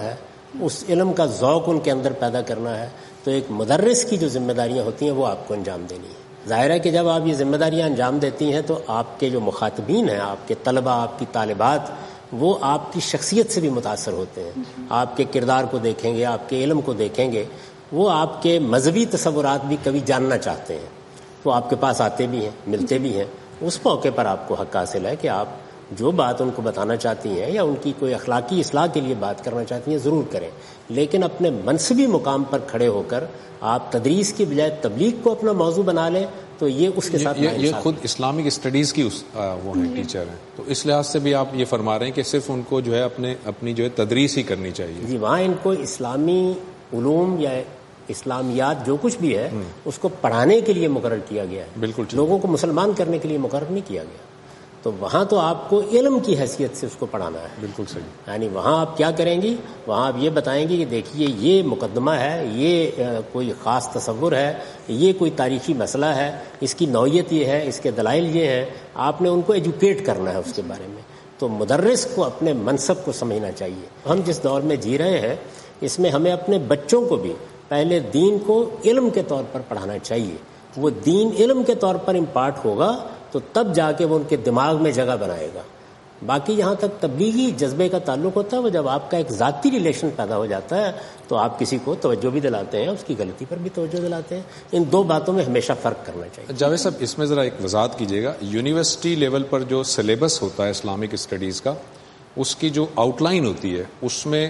اس علم کا ذوق ان کے اندر پیدا کرنا ہے. تو ایک مدرس کی جو ذمہ داریاں ہوتی ہیں وہ آپ کو انجام دینی ہے. ظاہر ہے کہ جب آپ یہ ذمہ داریاں انجام دیتی ہیں تو آپ کے جو مخاطبین ہیں، آپ کے طلبہ، آپ کی طالبات، وہ آپ کی شخصیت سے بھی متاثر ہوتے ہیں. آپ کے کردار کو دیکھیں گے، آپ کے علم کو دیکھیں گے، وہ آپ کے مذہبی تصورات بھی کبھی جاننا چاہتے ہیں، تو آپ کے پاس آتے بھی ہیں، ملتے بھی ہیں. اس موقع پر آپ کو حق حاصل ہے کہ آپ جو بات ان کو بتانا چاہتی ہیں یا ان کی کوئی اخلاقی اصلاح کے لیے بات کرنا چاہتی ہیں ضرور کریں، لیکن اپنے منصبی مقام پر کھڑے ہو کر آپ تدریس کی بجائے تبلیغ کو اپنا موضوع بنا لیں تو یہ اس کے ساتھ یہ خود اسلامک اسٹڈیز کی وہ ہیں، ٹیچر ہیں، تو اس لحاظ سے بھی آپ یہ فرما رہے ہیں کہ صرف ان کو جو ہے اپنی جو ہے تدریس ہی کرنی چاہیے. جی، وہاں ان کو اسلامی علوم یا اسلامیات جو کچھ بھی ہے اس کو پڑھانے کے لیے مقرر کیا گیا ہے. بالکل لوگوں کو مسلمان کرنے کے لیے مقرر نہیں کیا گیا. تو وہاں تو آپ کو علم کی حیثیت سے اس کو پڑھانا ہے. بالکل صحیح. یعنی وہاں آپ کیا کریں گی؟ وہاں آپ یہ بتائیں گی کہ دیکھیے یہ مقدمہ ہے، یہ کوئی خاص تصور ہے، یہ کوئی تاریخی مسئلہ ہے، اس کی نوعیت یہ ہے، اس کے دلائل یہ ہیں. آپ نے ان کو ایجوکیٹ کرنا ہے اس کے بارے میں. تو مدرس کو اپنے منصب کو سمجھنا چاہیے. ہم جس دور میں جی رہے ہیں اس میں ہمیں اپنے بچوں کو بھی پہلے دین کو علم کے طور پر پڑھانا چاہیے. وہ دین علم کے طور پر امپارٹ ہوگا تو تب جا کے وہ ان کے دماغ میں جگہ بنائے گا. باقی جہاں تک تبلیغی جذبے کا تعلق ہوتا ہے، وہ جب آپ کا ایک ذاتی ریلیشن پیدا ہو جاتا ہے تو آپ کسی کو توجہ بھی دلاتے ہیں، اس کی غلطی پر بھی توجہ دلاتے ہیں. ان دو باتوں میں ہمیشہ فرق کرنا چاہیے. جاوید صاحب، اس میں ذرا ایک وضاحت کیجیے گا. یونیورسٹی لیول پر جو سلیبس ہوتا ہے اسلامک اسٹڈیز کا، اس کی جو آؤٹ لائن ہوتی ہے اس میں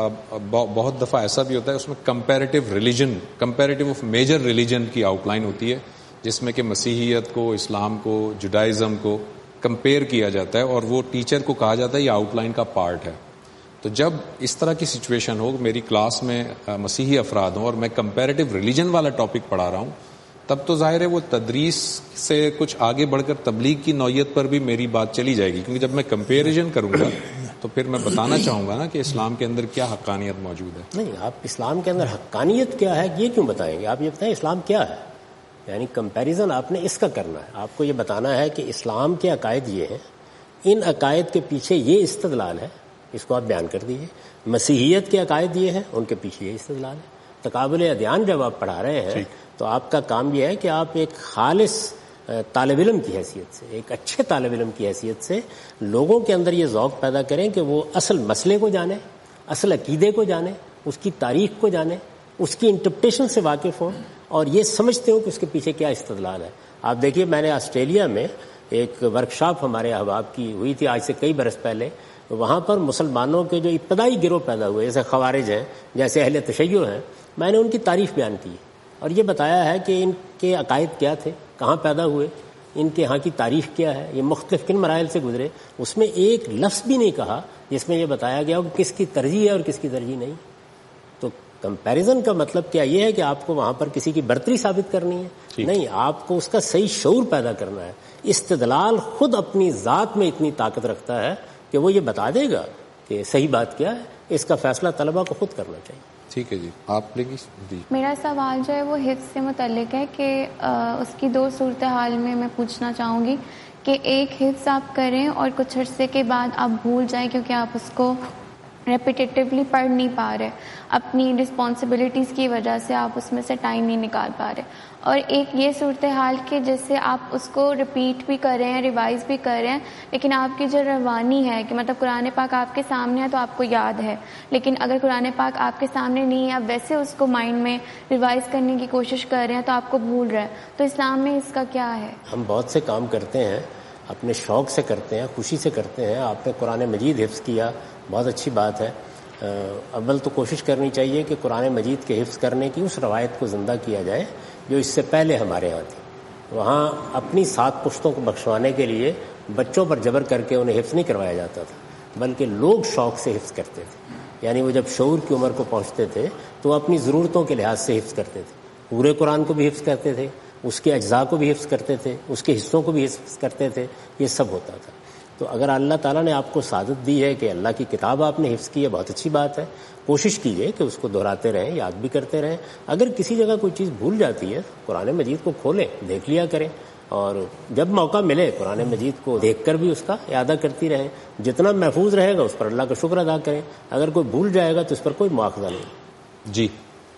بہت دفعہ ایسا بھی ہوتا ہے اس میں کمپیریٹیو آف میجر ریلیجن کی آؤٹ لائن ہوتی ہے، جس میں کہ مسیحیت کو، اسلام کو، جوڈائزم کو کمپیئر کیا جاتا ہے اور وہ ٹیچر کو کہا جاتا ہے یہ آؤٹ لائن کا پارٹ ہے. تو جب اس طرح کی سچویشن ہو، میری کلاس میں مسیحی افراد ہوں اور میں کمپیریٹیو ریلیجن والا ٹاپک پڑھا رہا ہوں، تب تو ظاہر ہے وہ تدریس سے کچھ آگے بڑھ کر تبلیغ کی نوعیت پر بھی میری بات چلی جائے گی، کیونکہ جب میں کمپیریزن کروں گا تو پھر میں بتانا چاہوں گا نا کہ اسلام کے اندر کیا حقانیت موجود ہے. نہیں، آپ اسلام کے اندر حقانیت کیا ہے یہ کیوں بتائیں گے؟ آپ یہ بتائیں اسلام کیا ہے. یعنی کمپیریزن آپ نے اس کا کرنا ہے. آپ کو یہ بتانا ہے کہ اسلام کے عقائد یہ ہیں، ان عقائد کے پیچھے یہ استدلال ہے، اس کو آپ بیان کر دیجئے. مسیحیت کے عقائد یہ ہیں، ان کے پیچھے یہ استدلال ہے. تقابل ادیان جب آپ پڑھا رہے ہیں تو آپ کا کام یہ ہے کہ آپ ایک خالص طالب علم کی حیثیت سے، ایک اچھے طالب علم کی حیثیت سے لوگوں کے اندر یہ ذوق پیدا کریں کہ وہ اصل مسئلے کو جانیں، اصل عقیدے کو جانیں، اس کی تاریخ کو جانیں، اس کی انٹرپریٹیشن سے واقف ہوں اور یہ سمجھتے ہوں کہ اس کے پیچھے کیا استدلال ہے. آپ دیکھیے، میں نے آسٹریلیا میں ایک ورکشاپ ہمارے احباب کی ہوئی تھی آج سے کئی برس پہلے. وہاں پر مسلمانوں کے جو ابتدائی گروہ پیدا ہوئے، جیسے خوارج ہیں، جیسے اہل تشیع ہیں، میں نے ان کی تعریف بیان کی اور یہ بتایا ہے کہ ان کے عقائد کیا تھے، کہاں پیدا ہوئے، ان کے ہاں کی تاریخ کیا ہے، یہ مختلف کن مراحل سے گزرے. اس میں ایک لفظ بھی نہیں کہا جس میں یہ بتایا گیا کہ کس کی ترجیح ہے اور کس کی ترجیح نہیں. تو کمپیریزن کا مطلب کیا یہ ہے کہ آپ کو وہاں پر کسی کی برتری ثابت کرنی ہے؟ نہیں، آپ کو اس کا صحیح شعور پیدا کرنا ہے. استدلال خود اپنی ذات میں اتنی طاقت رکھتا ہے کہ وہ یہ بتا دے گا کہ صحیح بات کیا ہے. اس کا فیصلہ طلبہ کو خود کرنا چاہیے. ٹھیک ہے جی، آپ لیں گی؟ جی، میرا سوال جو ہے وہ حفظ سے متعلق ہے کہ اس کی دو صورتحال میں پوچھنا چاہوں گی کہ ایک حفظ آپ کریں اور کچھ عرصے کے بعد آپ بھول جائیں کیونکہ آپ اس کو ریپیٹیٹیولی پڑھ نہیں پا رہے، اپنی رسپانسبلٹیز کی وجہ سے آپ اس میں سے ٹائم نہیں نکال پا رہے. اور ایک یہ صورتحال کہ جیسے آپ اس کو ریپیٹ بھی کر رہے ہیں، ریوائز بھی کر رہے ہیں، لیکن آپ کی جو روانی ہے کہ مطلب قرآن پاک آپ کے سامنے ہے تو آپ کو یاد ہے، لیکن اگر قرآن پاک آپ کے سامنے نہیں ہے، آپ ویسے اس کو مائنڈ میں ریوائز کرنے کی کوشش کر رہے ہیں تو آپ کو بھول رہا ہے. تو اسلام میں اس کا کیا ہے؟ ہم بہت سے کام کرتے ہیں، اپنے شوق سے کرتے ہیں، خوشی سے کرتے ہیں. آپ نے قرآن مجید حفظ کیا، بہت اچھی بات ہے. اول تو کوشش کرنی چاہیے کہ قرآن مجید کے حفظ کرنے کی اس روایت کو زندہ کیا جائے جو اس سے پہلے ہمارے ہاں تھی. وہاں اپنی 7 پشتوں کو بخشوانے کے لیے بچوں پر جبر کر کے انہیں حفظ نہیں کروایا جاتا تھا، بلکہ لوگ شوق سے حفظ کرتے تھے. یعنی وہ جب شعور کی عمر کو پہنچتے تھے تو وہ اپنی ضرورتوں کے لحاظ سے حفظ کرتے تھے. پورے قرآن کو بھی حفظ کرتے تھے، اس کے اجزاء کو بھی حفظ کرتے تھے، اس کے حصوں کو بھی حفظ کرتے تھے. یہ سب ہوتا تھا. تو اگر اللہ تعالیٰ نے آپ کو سعادت دی ہے کہ اللہ کی کتاب آپ نے حفظ کی ہے، بہت اچھی بات ہے. کوشش کیجئے کہ اس کو دہراتے رہیں، یاد بھی کرتے رہیں. اگر کسی جگہ کوئی چیز بھول جاتی ہے قرآن مجید کو کھولیں، دیکھ لیا کریں. اور جب موقع ملے قرآن مجید کو دیکھ کر بھی اس کا اعادہ کرتی رہیں. جتنا محفوظ رہے گا اس پر اللہ کا شکر ادا کریں. اگر کوئی بھول جائے گا تو اس پر کوئی مواخذہ نہیں. جی.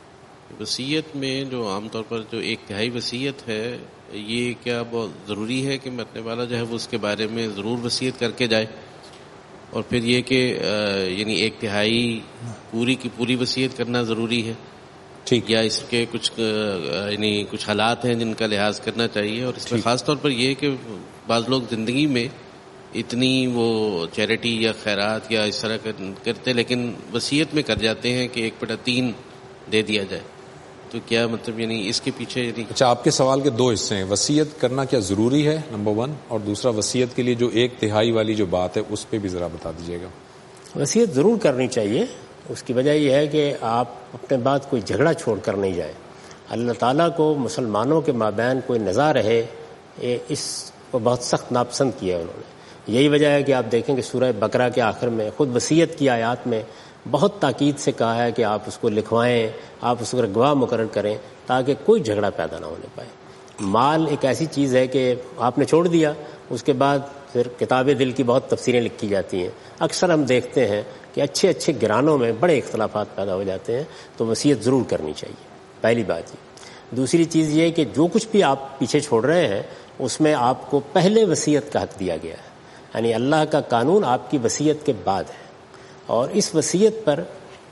وصیت میں جو عام طور پر جو ایک تہائی وصیت ہے، یہ کیا بہت ضروری ہے کہ مرنے والا جو ہے وہ اس کے بارے میں ضرور وصیت کر کے جائے؟ اور پھر یہ کہ یعنی ایک تہائی پوری کی پوری وصیت کرنا ضروری ہے، ٹھیک، یا اس کے کچھ یعنی کچھ حالات ہیں جن کا لحاظ کرنا چاہیے؟ اور اس میں خاص طور پر یہ کہ بعض لوگ زندگی میں اتنی وہ چیریٹی یا خیرات یا اس طرح کرتے لیکن وصیت میں کر جاتے ہیں کہ 1/3 دے دیا جائے، تو کیا مطلب یعنی اس کے پیچھے یعنی اچھا، آپ کے سوال کے 2 حصے ہیں. وصیت کرنا کیا ضروری ہے نمبر 1، اور دوسرا وصیت کے لیے جو 1/3 والی جو بات ہے اس پہ بھی ذرا بتا دیجیے گا. وصیت ضرور کرنی چاہیے. اس کی وجہ یہ ہے کہ آپ اپنے بعد کوئی جھگڑا چھوڑ کر نہیں جائیں. اللہ تعالیٰ کو مسلمانوں کے مابین کوئی نزاع رہے، اس کو بہت سخت ناپسند کیا ہے انہوں نے. یہی وجہ ہے کہ آپ دیکھیں کہ سورہ بقرہ کے آخر میں خود وصیت کی آیات میں بہت تاکید سے کہا ہے کہ آپ اس کو لکھوائیں، آپ اس کو گواہ مقرر کریں تاکہ کوئی جھگڑا پیدا نہ ہونے پائے. مال ایک ایسی چیز ہے کہ آپ نے چھوڑ دیا، اس کے بعد پھر کتاب دل کی بہت تفسیریں لکھی جاتی ہیں. اکثر ہم دیکھتے ہیں کہ اچھے اچھے گرانوں میں بڑے اختلافات پیدا ہو جاتے ہیں. تو وصیت ضرور کرنی چاہیے، پہلی بات یہ. دوسری چیز یہ کہ جو کچھ بھی آپ پیچھے چھوڑ رہے ہیں اس میں آپ کو پہلے وصیت کا حق دیا گیا ہے. یعنی اللہ کا قانون آپ کی وصیت کے بعد ہے، اور اس وصیت پر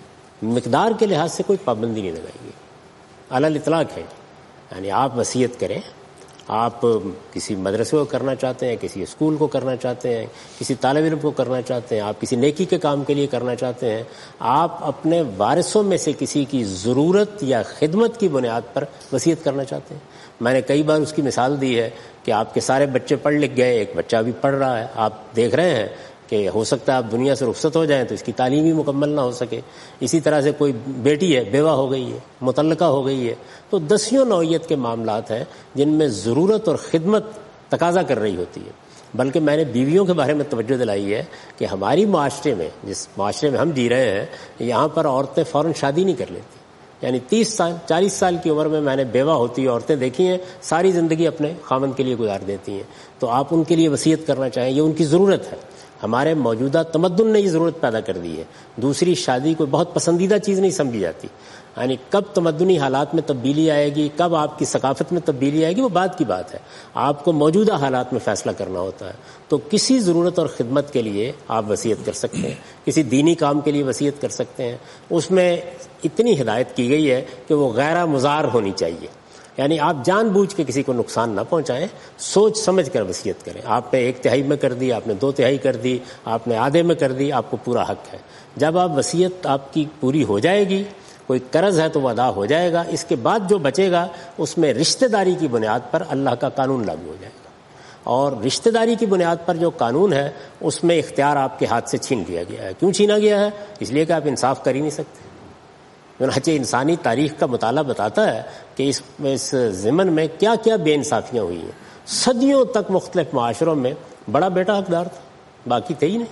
مقدار کے لحاظ سے کوئی پابندی نہیں لگائی گئی، علی الاطلاق ہے. یعنی آپ وصیت کریں، آپ کسی مدرسے کو کرنا چاہتے ہیں، کسی اسکول کو کرنا چاہتے ہیں، کسی طالب علم کو کرنا چاہتے ہیں، آپ کسی نیکی کے کام کے لیے کرنا چاہتے ہیں، آپ اپنے وارثوں میں سے کسی کی ضرورت یا خدمت کی بنیاد پر وصیت کرنا چاہتے ہیں. میں نے کئی بار اس کی مثال دی ہے کہ آپ کے سارے بچے پڑھ لکھ گئے، ایک بچہ بھی پڑھ رہا ہے، آپ دیکھ رہے ہیں کہ ہو سکتا ہے آپ دنیا سے رخصت ہو جائیں تو اس کی تعلیم ہی مکمل نہ ہو سکے. اسی طرح سے کوئی بیٹی ہے، بیوہ ہو گئی ہے، مطلقہ ہو گئی ہے. تو 10 نوعیت کے معاملات ہیں جن میں ضرورت اور خدمت تقاضا کر رہی ہوتی ہے. بلکہ میں نے بیویوں کے بارے میں توجہ دلائی ہے کہ ہماری معاشرے میں، جس معاشرے میں ہم جی رہے ہیں، یہاں پر عورتیں فوراً شادی نہیں کر لیتی. یعنی 30 سال 40 سال کی عمر میں نے بیوہ ہوتی عورتیں دیکھی ہیں، ساری زندگی اپنے خاوند کے لیے گزار دیتی ہیں. تو آپ ان کے لیے وصیت کرنا چاہیں، یہ ان کی ضرورت ہے. ہمارے موجودہ تمدن نے یہ ضرورت پیدا کر دی ہے. دوسری شادی کوئی بہت پسندیدہ چیز نہیں سمجھی جاتی. یعنی کب تمدنی حالات میں تبدیلی آئے گی، کب آپ کی ثقافت میں تبدیلی آئے گی، وہ بعد کی بات ہے. آپ کو موجودہ حالات میں فیصلہ کرنا ہوتا ہے. تو کسی ضرورت اور خدمت کے لیے آپ وصیت کر سکتے ہیں، کسی دینی کام کے لیے وصیت کر سکتے ہیں. اس میں اتنی ہدایت کی گئی ہے کہ وہ غیر مضار ہونی چاہیے. یعنی آپ جان بوجھ کے کسی کو نقصان نہ پہنچائیں، سوچ سمجھ کر وصیت کریں. آپ نے 1/3 میں کر دی، آپ نے 2/3 کر دی، آپ نے آدھے میں کر دی، آپ کو پورا حق ہے. جب آپ وصیت آپ کی پوری ہو جائے گی، کوئی قرض ہے تو وہ ادا ہو جائے گا. اس کے بعد جو بچے گا اس میں رشتہ داری کی بنیاد پر اللہ کا قانون لاگو ہو جائے گا. اور رشتہ داری کی بنیاد پر جو قانون ہے اس میں اختیار آپ کے ہاتھ سے چھین لیا گیا ہے. کیوں چھینا گیا ہے؟ اس لیے کہ آپ انصاف کر ہی نہیں سکتے. چنانچہ انسانی تاریخ کا مطالعہ بتاتا ہے کہ اس ضمن میں کیا کیا بے انصافیاں ہوئی ہیں. صدیوں تک مختلف معاشروں میں بڑا بیٹا حقدار تھا، باقی تھے ہی نہیں.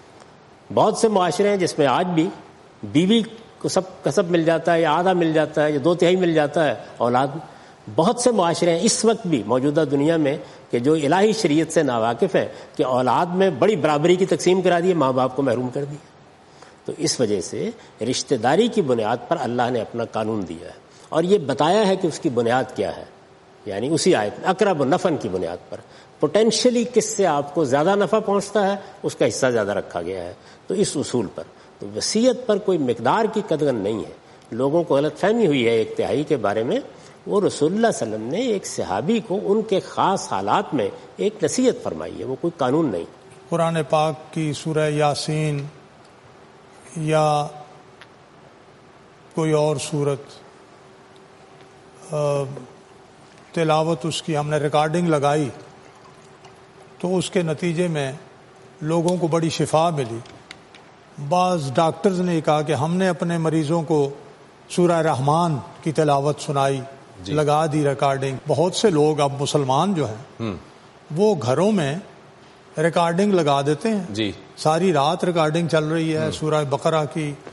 بہت سے معاشرے ہیں جس میں آج بھی بیوی کو سب کسب مل جاتا ہے، یا آدھا مل جاتا ہے، یا 2/3 مل جاتا ہے اولاد. بہت سے معاشرے ہیں اس وقت بھی موجودہ دنیا میں کہ جو الہی شریعت سے ناواقف ہیں کہ اولاد میں بڑی برابری کی تقسیم کرا دی، ماں باپ کو محروم کر دیا. تو اس وجہ سے رشتہ داری کی بنیاد پر اللہ نے اپنا قانون دیا ہے، اور یہ بتایا ہے کہ اس کی بنیاد کیا ہے. یعنی اسی آیت میں اقرب و نفع کی بنیاد پر پوٹینشلی کس سے آپ کو زیادہ نفع پہنچتا ہے اس کا حصہ زیادہ رکھا گیا ہے. تو اس اصول پر تو وصیت پر کوئی مقدار کی قدغن نہیں ہے. لوگوں کو غلط فہمی ہوئی ہے 1/3 کے بارے میں. وہ رسول اللہ صلی اللہ علیہ وسلم نے ایک صحابی کو ان کے خاص حالات میں ایک نصیحت فرمائی ہے، وہ کوئی قانون نہیں. قرآن پاک کی سورہ یاسین یا کوئی اور صورت تلاوت اس کی ہم نے ریکارڈنگ لگائی تو اس کے نتیجے میں لوگوں کو بڑی شفا ملی. بعض ڈاکٹرز نے کہا کہ ہم نے اپنے مریضوں کو سورہ رحمان کی تلاوت سنائی، لگا دی ریکارڈنگ. بہت سے لوگ اب مسلمان جو ہیں وہ گھروں میں ریکارڈنگ لگا دیتے ہیں، ساری رات ریکارڈنگ چل رہی ہے سورہ بقرہ کی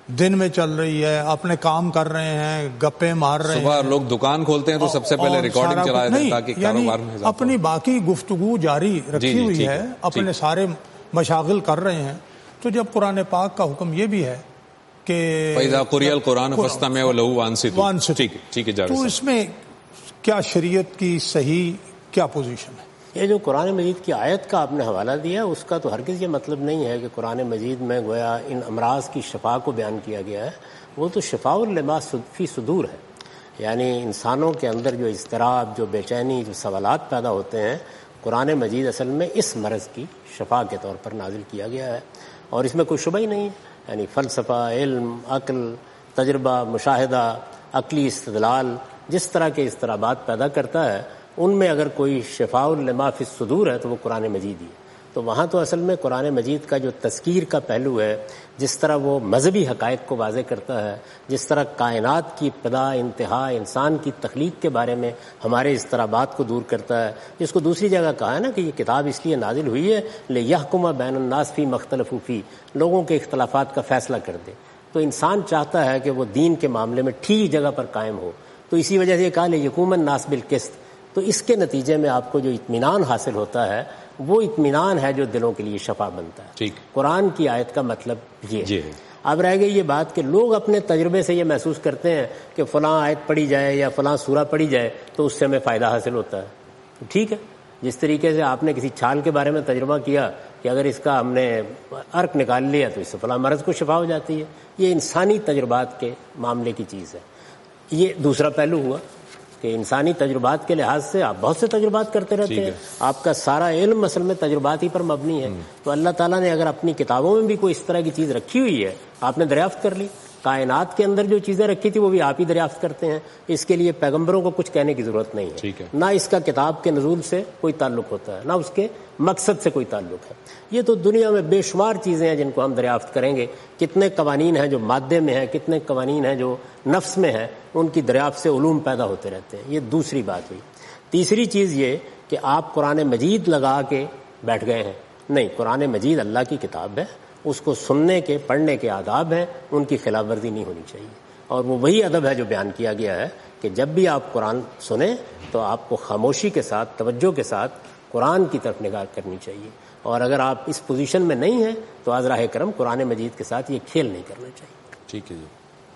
دن میں چل رہی ہے، اپنے کام کر رہے ہیں، گپے مار رہے ہیں. صبح لوگ دکان کھولتے ہیں تو سب سے پہلے ریکارڈنگ چلایا جاتا ہے تاکہ کاروبار میں اپنی باقی گفتگو جاری رکھی ہوئی ہے، اپنے سارے مشاغل کر رہے ہیں. تو جب قرآن پاک کا حکم یہ بھی ہے کہ فَإِذَا قُرِئَ الْقُرْآنُ فَاسْتَمِعُوا لَهُ وَأَنصِتُوا، ٹھیک ہے جاوید تو صاحب. اس میں کیا شریعت کی صحیح کیا پوزیشن ہے؟ یہ جو قرآن مجید کی آیت کا آپ نے حوالہ دیا اس کا تو ہرگز یہ مطلب نہیں ہے کہ قرآن مجید میں گویا ان امراض کی شفا کو بیان کیا گیا ہے. وہ تو شفاء لما فی صدور ہے، یعنی انسانوں کے اندر جو اضطراب، جو بے چینی، جو سوالات پیدا ہوتے ہیں، قرآن مجید اصل میں اس مرض کی شفا کے طور پر نازل کیا گیا ہے. اور اس میں کوئی شبہ ہی نہیں ہے. یعنی فلسفہ، علم، عقل، تجربہ، مشاہدہ، عقلی استدلال جس طرح کے اضطرابات پیدا کرتا ہے، ان میں اگر کوئی شفاء لما فی الصدور ہے تو وہ قرآن مجید ہی ہے. تو وہاں تو اصل میں قرآن مجید کا جو تذکیر کا پہلو ہے، جس طرح وہ مذہبی حقائق کو واضح کرتا ہے، جس طرح کائنات کی ابتدا، انتہا، انسان کی تخلیق کے بارے میں ہمارے اضطرابات کو دور کرتا ہے. جس کو دوسری جگہ کہا ہے نا کہ یہ کتاب اس لیے نازل ہوئی ہے لِیَحْکُمَ بَیْنَ النَّاسِ فِی مَا اخْتَلَفُوا فِیہ، لوگوں کے اختلافات کا فیصلہ کر دے. تو انسان چاہتا ہے کہ وہ دین کے معاملے میں ٹھیک جگہ پر قائم ہو. تو اسی وجہ سے یہ کہا لِیَقُومَ النَّاسُ بِالْقِسْطِ. تو اس کے نتیجے میں آپ کو جو اطمینان حاصل ہوتا ہے وہ اطمینان ہے جو دلوں کے لیے شفا بنتا ہے. ٹھیک. قرآن کی آیت کا مطلب یہ ہے. اب رہ گئی یہ بات کہ لوگ اپنے تجربے سے یہ محسوس کرتے ہیں کہ فلاں آیت پڑھی جائے یا فلاں سورہ پڑھی جائے تو اس سے ہمیں فائدہ حاصل ہوتا ہے. ٹھیک ہے، جس طریقے سے آپ نے کسی چھال کے بارے میں تجربہ کیا کہ اگر اس کا ہم نے عرق نکال لیا تو اس سے فلاں مرض کو شفا ہو جاتی ہے، یہ انسانی تجربات کے معاملے کی چیز ہے. یہ دوسرا پہلو ہوا کہ انسانی تجربات کے لحاظ سے آپ بہت سے تجربات کرتے رہتے ہیں. آپ کا سارا علم اصل میں تجربات ہی پر مبنی ہے. تو اللہ تعالیٰ نے اگر اپنی کتابوں میں بھی کوئی اس طرح کی چیز رکھی ہوئی ہے، آپ نے دریافت کر لی. کائنات کے اندر جو چیزیں رکھی تھی وہ بھی آپ ہی دریافت کرتے ہیں. اس کے لیے پیغمبروں کو کچھ کہنے کی ضرورت نہیں ہے. نہ اس کا کتاب کے نزول سے کوئی تعلق ہوتا ہے، نہ اس کے مقصد سے کوئی تعلق ہے. یہ تو دنیا میں بے شمار چیزیں ہیں جن کو ہم دریافت کریں گے. کتنے قوانین ہیں جو مادے میں ہیں، کتنے قوانین ہیں جو نفس میں ہیں، ان کی دریافت سے علوم پیدا ہوتے رہتے ہیں. یہ دوسری بات ہوئی. تیسری چیز یہ کہ آپ قرآن مجید لگا کے بیٹھ گئے ہیں. نہیں، قرآن مجید اللہ کی کتاب ہے، اس کو سننے کے، پڑھنے کے آداب ہیں، ان کی خلاف ورزی نہیں ہونی چاہیے. اور وہ وہی ادب ہے جو بیان کیا گیا ہے کہ جب بھی آپ قرآن سنیں تو آپ کو خاموشی کے ساتھ، توجہ کے ساتھ قرآن کی طرف نگاہ کرنی چاہیے. اور اگر آپ اس پوزیشن میں نہیں ہیں تو از راہ کرم قرآن مجید کے ساتھ یہ کھیل نہیں کرنا چاہیے. ٹھیک ہے جی.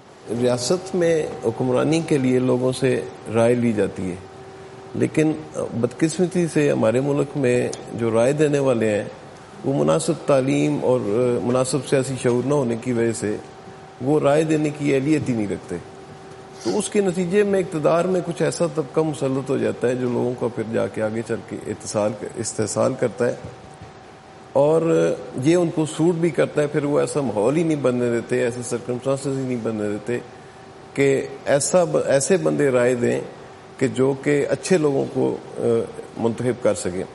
ریاست میں حکمرانی کے لیے لوگوں سے رائے لی جاتی ہے، لیکن بدقسمتی سے ہمارے ملک میں جو رائے دینے والے ہیں وہ مناسب تعلیم اور مناسب سیاسی شعور نہ ہونے کی وجہ سے وہ رائے دینے کی اہلیت ہی نہیں رکھتے. تو اس کے نتیجے میں اقتدار میں کچھ ایسا طبقہ مسلط ہو جاتا ہے جو لوگوں کا پھر جا کے آگے چل کے استحصال کرتا ہے، اور یہ ان کو سوٹ بھی کرتا ہے. پھر وہ ایسا ماحول ہی نہیں بننے دیتے، ایسے سرکمسٹانسز ہی نہیں بننے دیتے کہ ایسے بندے رائے دیں کہ جو کہ اچھے لوگوں کو منتخب کر سکیں.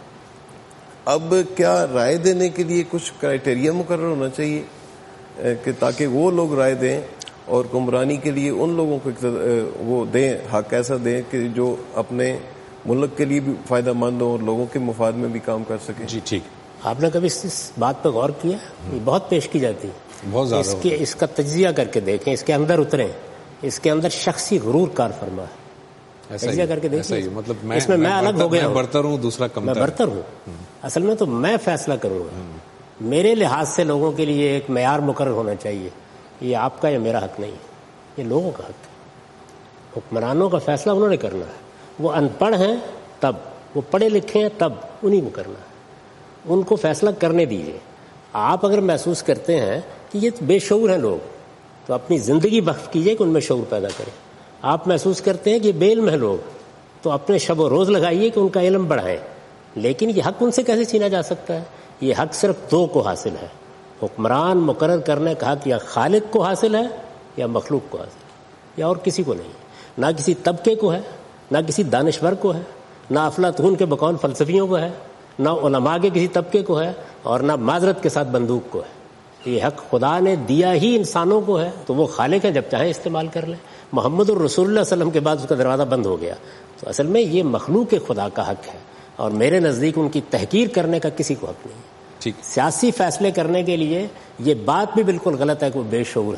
اب کیا رائے دینے کے لیے کچھ کرائٹیریا مقرر ہونا چاہیے کہ تاکہ وہ لوگ رائے دیں اور حکمرانی کے لیے ان لوگوں کو وہ دیں، حق ایسا دیں کہ جو اپنے ملک کے لیے بھی فائدہ مند ہوں اور لوگوں کے مفاد میں بھی کام کر سکیں؟ جی ٹھیک. آپ نے کبھی اس بات پہ غور کیا؟ یہ بہت پیش کی جاتی ہے. بہت زیادہ. اس کا تجزیہ کر کے دیکھیں، اس کے اندر اتریں. اس کے اندر شخصی غرور کار فرما ہے. تجزیہ کر کے دیکھیں. مطلب اس میں الگ ہو گیا ہوں، میں برتر ہوں، دوسرا کمتر. میں برتر ہوں. اصل میں تو میں فیصلہ کروں گا. میرے لحاظ سے لوگوں کے لیے ایک معیار مقرر ہونا چاہیے. یہ آپ کا یا میرا حق نہیں ہے، یہ لوگوں کا حق ہے. حکمرانوں کا فیصلہ انہوں نے کرنا ہے. وہ ان پڑھ ہیں تب، وہ پڑھے لکھے ہیں تب، انہیں کو کرنا ہے. ان کو فیصلہ کرنے دیجیے. آپ اگر محسوس کرتے ہیں کہ یہ بے شعور ہیں لوگ تو اپنی زندگی وقف کیجیے کہ ان میں شعور پیدا کریں. آپ محسوس کرتے ہیں کہ بے علم ہیں لوگ تو اپنے شب و روز لگائیے کہ ان کا علم بڑھائیں. لیکن یہ حق ان سے کیسے چھینا جا سکتا ہے؟ یہ حق صرف دو کو حاصل ہے. حکمران مقرر کرنے کا حق یا خالق کو حاصل ہے یا مخلوق کو حاصل ہے، یا اور کسی کو نہیں. نہ کسی طبقے کو ہے، نہ کسی دانشور کو ہے، نہ افلاطون کے بقول فلسفیوں کو ہے، نہ علماء کے کسی طبقے کو ہے، اور نہ معذرت کے ساتھ بندوق کو ہے. یہ حق خدا نے دیا ہی انسانوں کو ہے، تو وہ خالق ہے، جب چاہیں استعمال کر لیں. محمد الرسول اللہ علیہ وسلم کے بعد اس کا دروازہ بند ہو گیا. تو اصل میں یہ مخلوق خدا کا حق ہے، اور میرے نزدیک ان کی تحقیر کرنے کا کسی کو حق نہیں ہے. ٹھیک. سیاسی فیصلے کرنے کے لیے یہ بات بھی بالکل غلط ہے کہ وہ بے شعور ہے.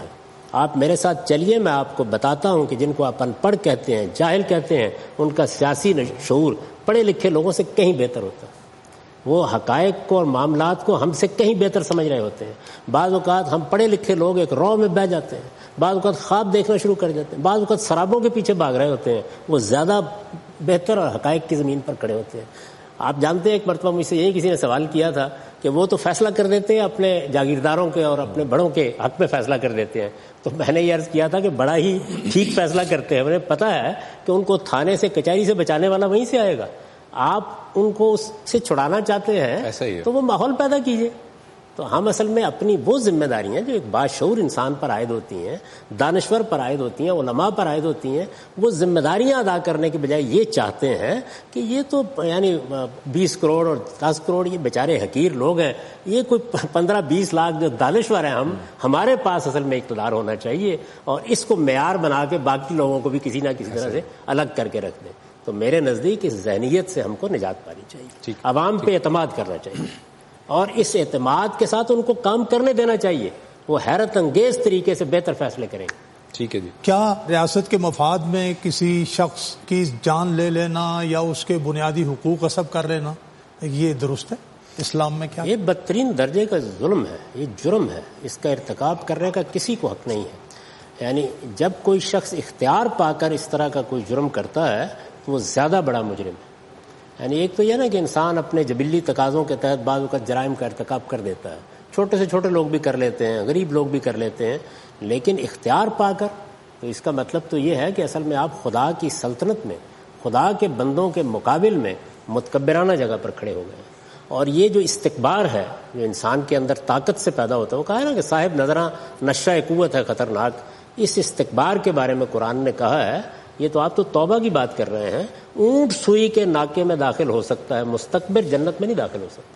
آپ میرے ساتھ چلیے، میں آپ کو بتاتا ہوں کہ جن کو آپ ان پڑھ کہتے ہیں، جاہل کہتے ہیں، ان کا سیاسی شعور پڑھے لکھے لوگوں سے کہیں بہتر ہوتا ہے. وہ حقائق کو اور معاملات کو ہم سے کہیں بہتر سمجھ رہے ہوتے ہیں. بعض اوقات ہم پڑھے لکھے لوگ ایک رو میں بہ جاتے ہیں، بعض اوقات خواب دیکھنا شروع کر جاتے ہیں، بعض اوقات سرابوں کے پیچھے بھاگ رہے ہوتے ہیں. وہ زیادہ بہتر اور حقائق کی زمین پر کھڑے ہوتے ہیں. آپ جانتے ہیں ایک مرتبہ مجھ سے یہی کسی نے سوال کیا تھا کہ وہ تو فیصلہ کر دیتے ہیں اپنے جاگیرداروں کے اور اپنے بڑوں کے حق میں فیصلہ کر دیتے ہیں. تو میں نے یہ عرض کیا تھا کہ بڑا ہی ٹھیک فیصلہ کرتے ہیں. انہیں پتہ ہے کہ ان کو تھانے سے کچہری سے بچانے والا وہیں سے آئے گا. آپ ان کو اس سے چھڑانا چاہتے ہیں تو وہ ماحول پیدا کیجیے. تو ہم اصل میں اپنی وہ ذمہ داریاں جو ایک باشعور انسان پر عائد ہوتی ہیں، دانشور پر عائد ہوتی ہیں، علماء پر عائد ہوتی ہیں، وہ ذمہ داریاں ادا کرنے کے بجائے یہ چاہتے ہیں کہ یہ تو یعنی 20 کروڑ اور 10 کروڑ یہ بیچارے حقیر لوگ ہیں، یہ کوئی 15-20 لاکھ جو دانشور ہیں ہمارے پاس اصل میں اقتدار ہونا چاہیے، اور اس کو معیار بنا کے باقی لوگوں کو بھی کسی نہ کسی طرح سے الگ کر کے رکھ دیں. تو میرے نزدیک اس ذہنیت سے ہم کو نجات پانی چاہیے. عوام پہ اعتماد کرنا چاہیے اور اس اعتماد کے ساتھ ان کو کام کرنے دینا چاہیے. وہ حیرت انگیز طریقے سے بہتر فیصلے کریں گے. ٹھیک ہے جی. کیا ریاست کے مفاد میں کسی شخص کی جان لے لینا یا اس کے بنیادی حقوق غصب کر لینا یہ درست ہے اسلام میں؟ کیا یہ بدترین درجے کا ظلم ہے، یہ جرم ہے. اس کا ارتکاب کرنے کا کسی کو حق نہیں ہے. یعنی جب کوئی شخص اختیار پا کر اس طرح کا کوئی جرم کرتا ہے تو وہ زیادہ بڑا مجرم ہے. یعنی ایک تو یہ نا کہ انسان اپنے جبلی تقاضوں کے تحت بعض اوقات جرائم کا ارتکاب کر دیتا ہے. چھوٹے سے چھوٹے لوگ بھی کر لیتے ہیں، غریب لوگ بھی کر لیتے ہیں، لیکن اختیار پا کر تو اس کا مطلب تو یہ ہے کہ اصل میں آپ خدا کی سلطنت میں، خدا کے بندوں کے مقابل میں متکبرانہ جگہ پر کھڑے ہو گئے ہیں. اور یہ جو استکبار ہے جو انسان کے اندر طاقت سے پیدا ہوتا ہے، وہ کہا ہے نا کہ صاحب نظراں نشہ قوت ہے خطرناک. اس استکبار کے بارے میں قرآن نے کہا ہے، یہ تو آپ تو توبہ کی بات کر رہے ہیں، اونٹ سوئی کے ناکے میں داخل ہو سکتا ہے، مستکبر جنت میں نہیں داخل ہو سکتا.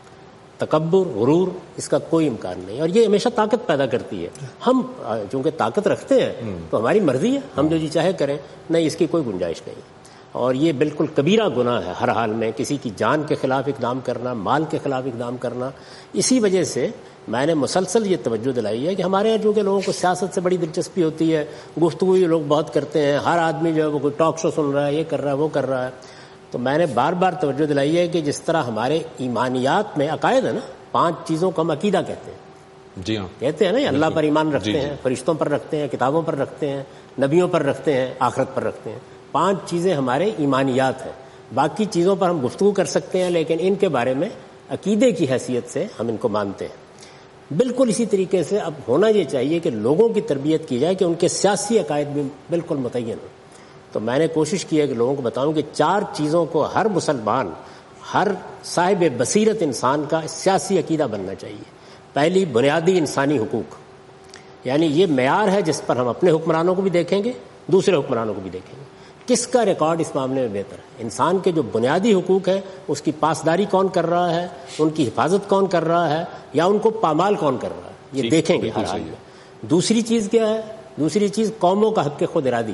تکبر، غرور، اس کا کوئی امکان نہیں. اور یہ ہمیشہ طاقت پیدا کرتی ہے. ہم چونکہ طاقت رکھتے ہیں تو ہماری مرضی ہے، ہم جو جی چاہے کریں، نہیں اس کی کوئی گنجائش نہیں. اور یہ بالکل کبیرہ گناہ ہے ہر حال میں کسی کی جان کے خلاف اقدام کرنا، مال کے خلاف اقدام کرنا. اسی وجہ سے میں نے مسلسل یہ توجہ دلائی ہے کہ ہمارے یہاں چونکہ لوگوں کو سیاست سے بڑی دلچسپی ہوتی ہے، گفتگو یہ لوگ بہت کرتے ہیں، ہر آدمی جو ہے وہ کوئی ٹاک شو سن رہا ہے، یہ کر رہا ہے، وہ کر رہا ہے. تو میں نے بار بار توجہ دلائی ہے کہ جس طرح ہمارے ایمانیات میں عقائد ہے نا، 5 چیزوں کو ہم عقیدہ کہتے ہیں. جی ہاں، کہتے ہیں نا اللہ پر ایمان رکھتے ہیں، فرشتوں پر رکھتے ہیں، کتابوں پر رکھتے ہیں، نبیوں پر رکھتے ہیں، آخرت پر رکھتے ہیں. 5 چیزیں ہمارے ایمانیات ہیں. باقی چیزوں پر ہم گفتگو کر سکتے ہیں لیکن ان کے بارے میں عقیدے کی حیثیت سے ہم ان کو مانتے ہیں. بالکل اسی طریقے سے اب ہونا یہ چاہیے کہ لوگوں کی تربیت کی جائے کہ ان کے سیاسی عقائد بھی بالکل متعین ہوں. تو میں نے کوشش کی ہے کہ لوگوں کو بتاؤں کہ 4 چیزوں کو ہر مسلمان، ہر صاحب بصیرت انسان کا سیاسی عقیدہ بننا چاہیے. پہلی، بنیادی انسانی حقوق، یعنی یہ معیار ہے جس پر ہم اپنے حکمرانوں کو بھی دیکھیں گے، دوسرے حکمرانوں کو بھی دیکھیں گے. کس کا ریکارڈ اس معاملے میں بہتر ہے؟ انسان کے جو بنیادی حقوق ہیں اس کی پاسداری کون کر رہا ہے، ان کی حفاظت کون کر رہا ہے، یا ان کو پامال کون کر رہا ہے، یہ دیکھیں گے ہر حال میں. دوسری چیز کیا ہے؟ دوسری چیز قوموں کا حق خود ارادی.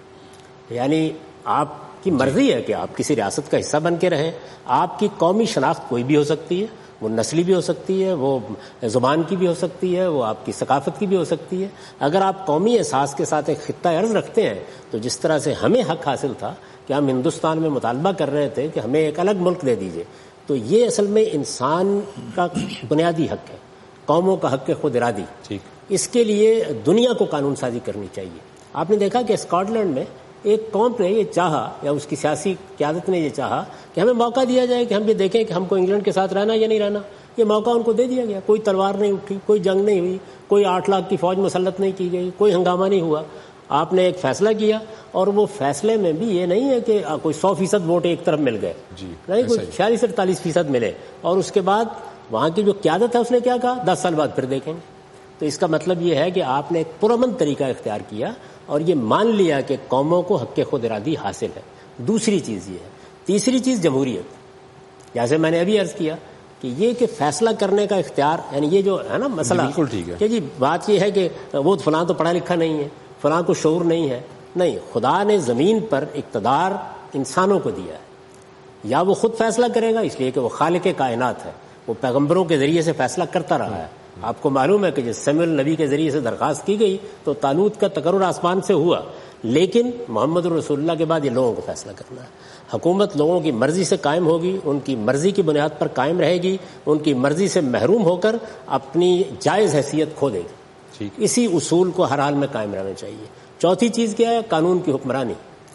یعنی آپ کی مرضی ہے کہ آپ کسی ریاست کا حصہ بن کے رہیں. آپ کی قومی شناخت کوئی بھی ہو سکتی ہے، وہ نسلی بھی ہو سکتی ہے، وہ زبان کی بھی ہو سکتی ہے، وہ آپ کی ثقافت کی بھی ہو سکتی ہے. اگر آپ قومی احساس کے ساتھ ایک خطہ ارض رکھتے ہیں تو جس طرح سے ہمیں حق حاصل تھا کہ ہم ہندوستان میں مطالبہ کر رہے تھے کہ ہمیں ایک الگ ملک دے دیجئے، تو یہ اصل میں انسان کا بنیادی حق ہے، قوموں کا حق خود ارادی. اس کے لیے دنیا کو قانون سازی کرنی چاہیے. آپ نے دیکھا کہ اسکاٹ لینڈ میں ایک قوم نے یہ چاہا، یا اس کی سیاسی قیادت نے یہ چاہا کہ ہمیں موقع دیا جائے کہ ہم یہ دیکھیں کہ ہم کو انگلینڈ کے ساتھ رہنا یا نہیں رہنا. یہ موقع ان کو دے دیا گیا. کوئی تلوار نہیں اٹھی، کوئی جنگ نہیں ہوئی، کوئی 8 لاکھ کی فوج مسلط نہیں کی گئی، کوئی ہنگامہ نہیں ہوا. آپ نے ایک فیصلہ کیا اور وہ فیصلے میں بھی یہ نہیں ہے کہ کوئی 100% ووٹ ایک طرف مل گئے، نہیں، کوئی 46-48% ملے. اور اس کے بعد وہاں کی جو قیادت ہے اس نے کیا کہا، 10 سال بعد پھر دیکھیں گے. تو اس کا مطلب یہ ہے کہ آپ نے ایک پرامن طریقہ اختیار کیا اور یہ مان لیا کہ قوموں کو حق خود ارادی حاصل ہے. دوسری چیز یہ ہے. تیسری چیز جمہوریت. جیسے میں نے ابھی عرض کیا کہ یہ کہ فیصلہ کرنے کا اختیار، یعنی یہ جو ہے نا مسئلہ، بالکل ٹھیک ہے کہ جی بات یہ ہے کہ وہ فلاں تو پڑھا لکھا نہیں ہے، فلاں کو شعور نہیں ہے. نہیں، خدا نے زمین پر اقتدار انسانوں کو دیا ہے. یا وہ خود فیصلہ کرے گا اس لیے کہ وہ خالق کائنات ہے، وہ پیغمبروں کے ذریعے سے فیصلہ کرتا رہا ہے، آپ کو معلوم ہے کہ جب سمیع نبی کے ذریعے سے درخواست کی گئی تو طالوت کا تقرر آسمان سے ہوا، لیکن محمد رسول اللہ کے بعد یہ لوگوں کو فیصلہ کرنا ہے. حکومت لوگوں کی مرضی سے قائم ہوگی، ان کی مرضی کی بنیاد پر قائم رہے گی، ان کی مرضی سے محروم ہو کر اپنی جائز حیثیت کھو دے گی. اسی اصول کو ہر حال میں قائم رہنا چاہیے. چوتھی چیز کیا ہے؟ قانون کی حکمرانی.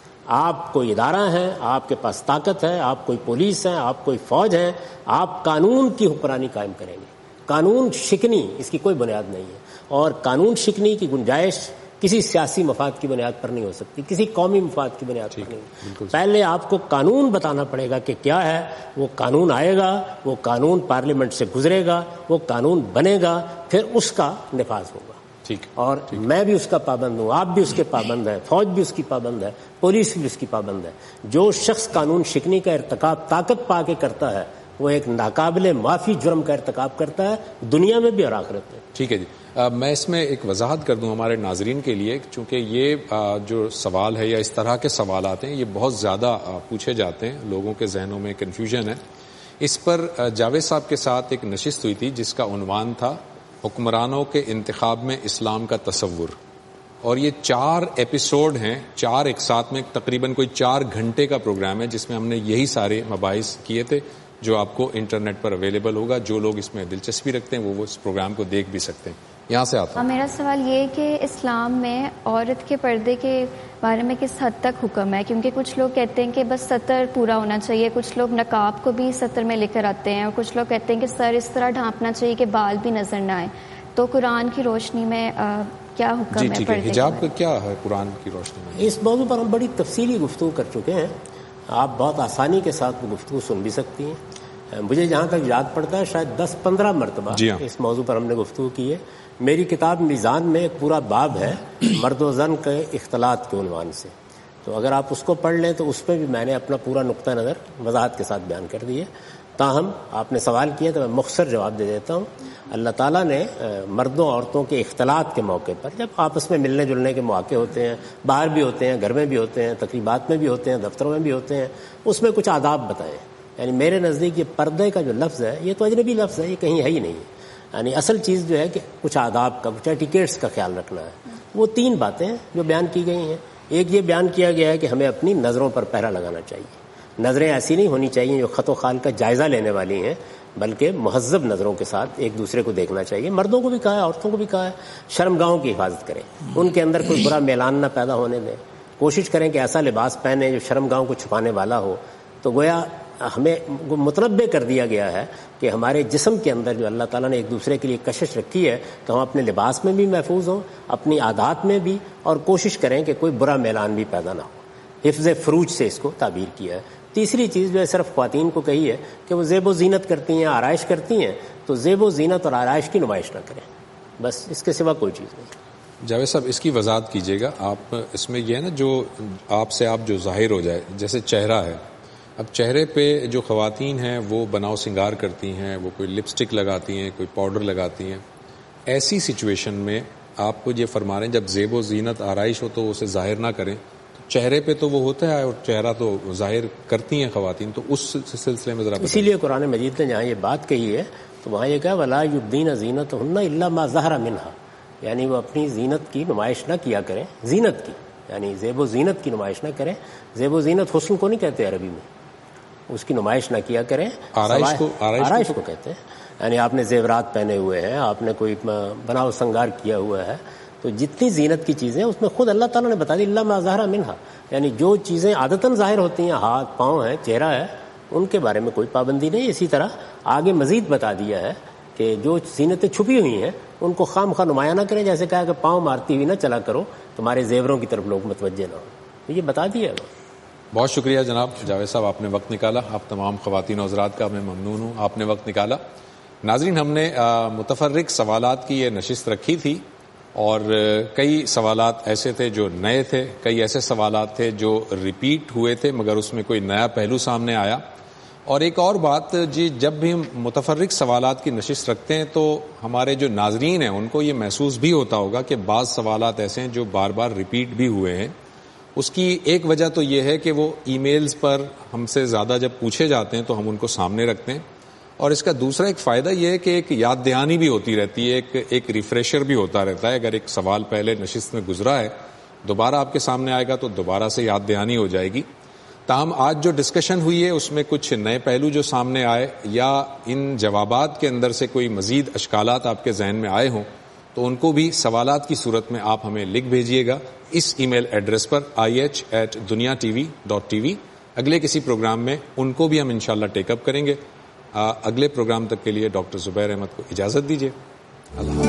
آپ کوئی ادارہ ہیں، آپ کے پاس طاقت ہے، آپ کوئی پولیس ہیں، آپ کوئی فوج ہیں، آپ قانون کی حکمرانی قائم کریں گے. قانون شکنی اس کی کوئی بنیاد نہیں ہے، اور قانون شکنی کی گنجائش کسی سیاسی مفاد کی بنیاد پر نہیں ہو سکتی، کسی قومی مفاد کی بنیاد پر نہیں. پہلے آپ کو قانون بتانا پڑے گا کہ کیا ہے، وہ قانون آئے گا، وہ قانون پارلیمنٹ سے گزرے گا، وہ قانون بنے گا، پھر اس کا نفاذ ہوگا. اور میں بھی اس کا پابند ہوں، آپ بھی اس کے پابند ہیں، فوج بھی اس کی پابند ہے، پولیس بھی اس کی پابند ہے. جو شخص قانون شکنی کا ارتکاب طاقت پا کے کرتا ہے وہ ایک ناقابل معافی جرم کا ارتکاب کرتا ہے، دنیا میں بھی اور آخرت میں. ٹھیک ہے جی. میں اس میں ایک وضاحت کر دوں ہمارے ناظرین کے لیے، چونکہ یہ جو سوال ہے یا اس طرح کے سوالات ہیں یہ بہت زیادہ پوچھے جاتے ہیں، لوگوں کے ذہنوں میں کنفیوژن ہے. اس پر جاوید صاحب کے ساتھ ایک نشست ہوئی تھی جس کا عنوان تھا حکمرانوں کے انتخاب میں اسلام کا تصور، اور یہ 4 ایپیسوڈ ہیں، 4 ایک ساتھ میں، تقریباً کوئی 4 گھنٹے کا پروگرام ہے جس میں ہم نے یہی سارے مباحث کیے تھے، جو آپ کو انٹرنیٹ پر اویلیبل ہوگا. جو لوگ اس میں دلچسپی رکھتے ہیں وہ اس پروگرام کو دیکھ بھی سکتے ہیں. یہاں سے آتا ہوں. میرا سوال یہ ہے کہ اسلام میں عورت کے پردے کے بارے میں کس حد تک حکم ہے؟ کیونکہ کچھ لوگ کہتے ہیں کہ بس سطر پورا ہونا چاہیے، کچھ لوگ نقاب کو بھی سطر میں لے کر آتے ہیں، اور کچھ لوگ کہتے ہیں کہ سر اس طرح ڈھانپنا چاہیے کہ بال بھی نظر نہ آئے. تو قرآن کی روشنی میں کیا حکم ہے؟ ٹھیک ہے، حجاب کا کیا ہے قرآن کی روشنی میں؟ اس موضوع پر ہم بڑی تفصیلی گفتگو کر چکے ہیں، آپ بہت آسانی کے ساتھ گفتگو سن بھی سکتی ہیں. مجھے جہاں تک یاد پڑتا ہے شاید 10-15 مرتبہ اس موضوع پر ہم نے گفتگو کی ہے. میری کتاب میزان میں ایک پورا باب ہے مرد و زن کے اختلاط کے عنوان سے، تو اگر آپ اس کو پڑھ لیں تو اس پہ بھی میں نے اپنا پورا نقطہ نظر وضاحت کے ساتھ بیان کر دی ہے. تاہم آپ نے سوال کیا تو میں مختصر جواب دے دیتا ہوں. اللہ تعالیٰ نے مردوں عورتوں کے اختلاط کے موقع پر، جب آپس میں ملنے جلنے کے مواقع ہوتے ہیں، باہر بھی ہوتے ہیں، گھر میں بھی ہوتے ہیں، تقریبات میں بھی ہوتے ہیں، دفتروں میں بھی ہوتے ہیں، اس میں کچھ آداب بتائیں. یعنی میرے نزدیک یہ پردے کا جو لفظ ہے یہ تو اجنبی لفظ ہے، یہ کہیں ہے ہی نہیں. یعنی اصل چیز جو ہے کہ کچھ آداب کا، کچھ ایٹیکیٹس کا خیال رکھنا ہے. وہ 3 باتیں جو بیان کی گئی ہیں. ایک یہ بیان کیا گیا ہے کہ ہمیں اپنی نظروں پر پہرا لگانا چاہیے. نظریں ایسی نہیں ہونی چاہیے جو خط و خال کا جائزہ لینے والی ہیں، بلکہ مہذب نظروں کے ساتھ ایک دوسرے کو دیکھنا چاہیے. مردوں کو بھی کہا ہے، عورتوں کو بھی کہا ہے. شرمگاہوں کی حفاظت کریں، ان کے اندر کوئی برا میلان نہ پیدا ہونے دیں. کوشش کریں کہ ایسا لباس پہنیں جو شرمگاہوں کو چھپانے والا ہو. تو گویا ہمیں متنبع کر دیا گیا ہے کہ ہمارے جسم کے اندر جو اللہ تعالیٰ نے ایک دوسرے کے لیے کشش رکھی ہے تو ہم اپنے لباس میں بھی محفوظ ہوں، اپنی عادات میں بھی، اور کوشش کریں کہ کوئی برا میلان بھی پیدا نہ ہو. حفظ فروج سے اس کو تعبیر کیا ہے. تیسری چیز جو ہے صرف خواتین کو کہی ہے کہ وہ زیب و زینت کرتی ہیں، آرائش کرتی ہیں، تو زیب و زینت اور آرائش کی نمائش نہ کریں، بس اس کے سوا کوئی چیز نہیں. جاوید صاحب اس کی وضاحت کیجیے گا آپ. اس میں یہ ہے نا جو آپ سے آپ جو ظاہر ہو جائے، جیسے چہرہ ہے، اب چہرے پہ جو خواتین ہیں وہ بناؤ سنگار کرتی ہیں، وہ کوئی لپسٹک لگاتی ہیں، کوئی پاؤڈر لگاتی ہیں. ایسی سچویشن میں آپ کو یہ فرما رہے ہیں جب زیب و زینت آرائش ہو تو اسے ظاہر نہ کریں. چہرے پہ تو وہ ہوتا ہے اور چہرہ تو ظاہر کرتی ہیں خواتین، تو اس سلسلے میں ذرا اسی لیے قرآن مجید نے جہاں یہ بات کہی ہے تو وہاں یہ کہا وَلَا يُبْدِينَ زِينَتَهُنَّ إِلَّا مَا ظَهَرَ مِنْهَا، یعنی وہ اپنی زینت کی نمائش نہ کیا کریں. زینت کی یعنی زیب و زینت کی نمائش نہ کریں. زیب و زینت حسن کو نہیں کہتے عربی میں، اس کی نمائش نہ کیا کریں. آرائش کو کہتے ہیں. یعنی آپ نے زیورات پہنے ہوئے ہیں، آپ نے کوئی بناؤ سنگار کیا ہوا ہے، تو جتنی زینت کی چیزیں اس میں خود اللہ تعالیٰ نے بتا دی الا ما ظہر منہا، یعنی جو چیزیں عادتاً ظاہر ہوتی ہیں، ہاتھ پاؤں ہیں، چہرہ ہے، ان کے بارے میں کوئی پابندی نہیں. اسی طرح آگے مزید بتا دیا ہے کہ جو زینتیں چھپی ہوئی ہیں ان کو خام خواہ نمایاں نہ کریں. جیسے کہا کہ پاؤں مارتی ہوئی نہ چلا کرو، تمہارے زیوروں کی طرف لوگ متوجہ نہ ہو. یہ بتا دیا ہے. بہت شکریہ جناب جاوید صاحب، آپ نے وقت نکالا. آپ تمام خواتین و حضرات کا میں ممنون ہوں، آپ نے وقت نکالا. ناظرین، ہم نے متفرق سوالات کی یہ نشست رکھی تھی اور کئی سوالات ایسے تھے جو نئے تھے، کئی ایسے سوالات تھے جو ریپیٹ ہوئے تھے مگر اس میں کوئی نیا پہلو سامنے آیا. اور ایک اور بات جی، جب بھی ہم متفرق سوالات کی نشست رکھتے ہیں تو ہمارے جو ناظرین ہیں ان کو یہ محسوس بھی ہوتا ہوگا کہ بعض سوالات ایسے ہیں جو بار بار ریپیٹ بھی ہوئے ہیں. اس کی ایک وجہ تو یہ ہے کہ وہ ای میلز پر ہم سے زیادہ جب پوچھے جاتے ہیں تو ہم ان کو سامنے رکھتے ہیں، اور اس کا دوسرا ایک فائدہ یہ ہے کہ ایک یاد دہانی بھی ہوتی رہتی ہے, ایک ریفریشر بھی ہوتا رہتا ہے. اگر ایک سوال پہلے نشست میں گزرا ہے, دوبارہ آپ کے سامنے آئے گا تو دوبارہ سے یاد دہانی ہو جائے گی. تاہم آج جو ڈسکشن ہوئی ہے اس میں کچھ نئے پہلو جو سامنے آئے, یا ان جوابات کے اندر سے کوئی مزید اشکالات آپ کے ذہن میں آئے ہوں, تو ان کو بھی سوالات کی صورت میں آپ ہمیں لکھ بھیجیے گا اس ای میل ایڈریس پر ih@duniatv.tv. اگلے کسی پروگرام میں ان کو بھی ہم انشاءاللہ ٹیک اپ کریں گے. اگلے پروگرام تک کے لیے ڈاکٹر زبیر احمد کو اجازت دیجیے. اللہ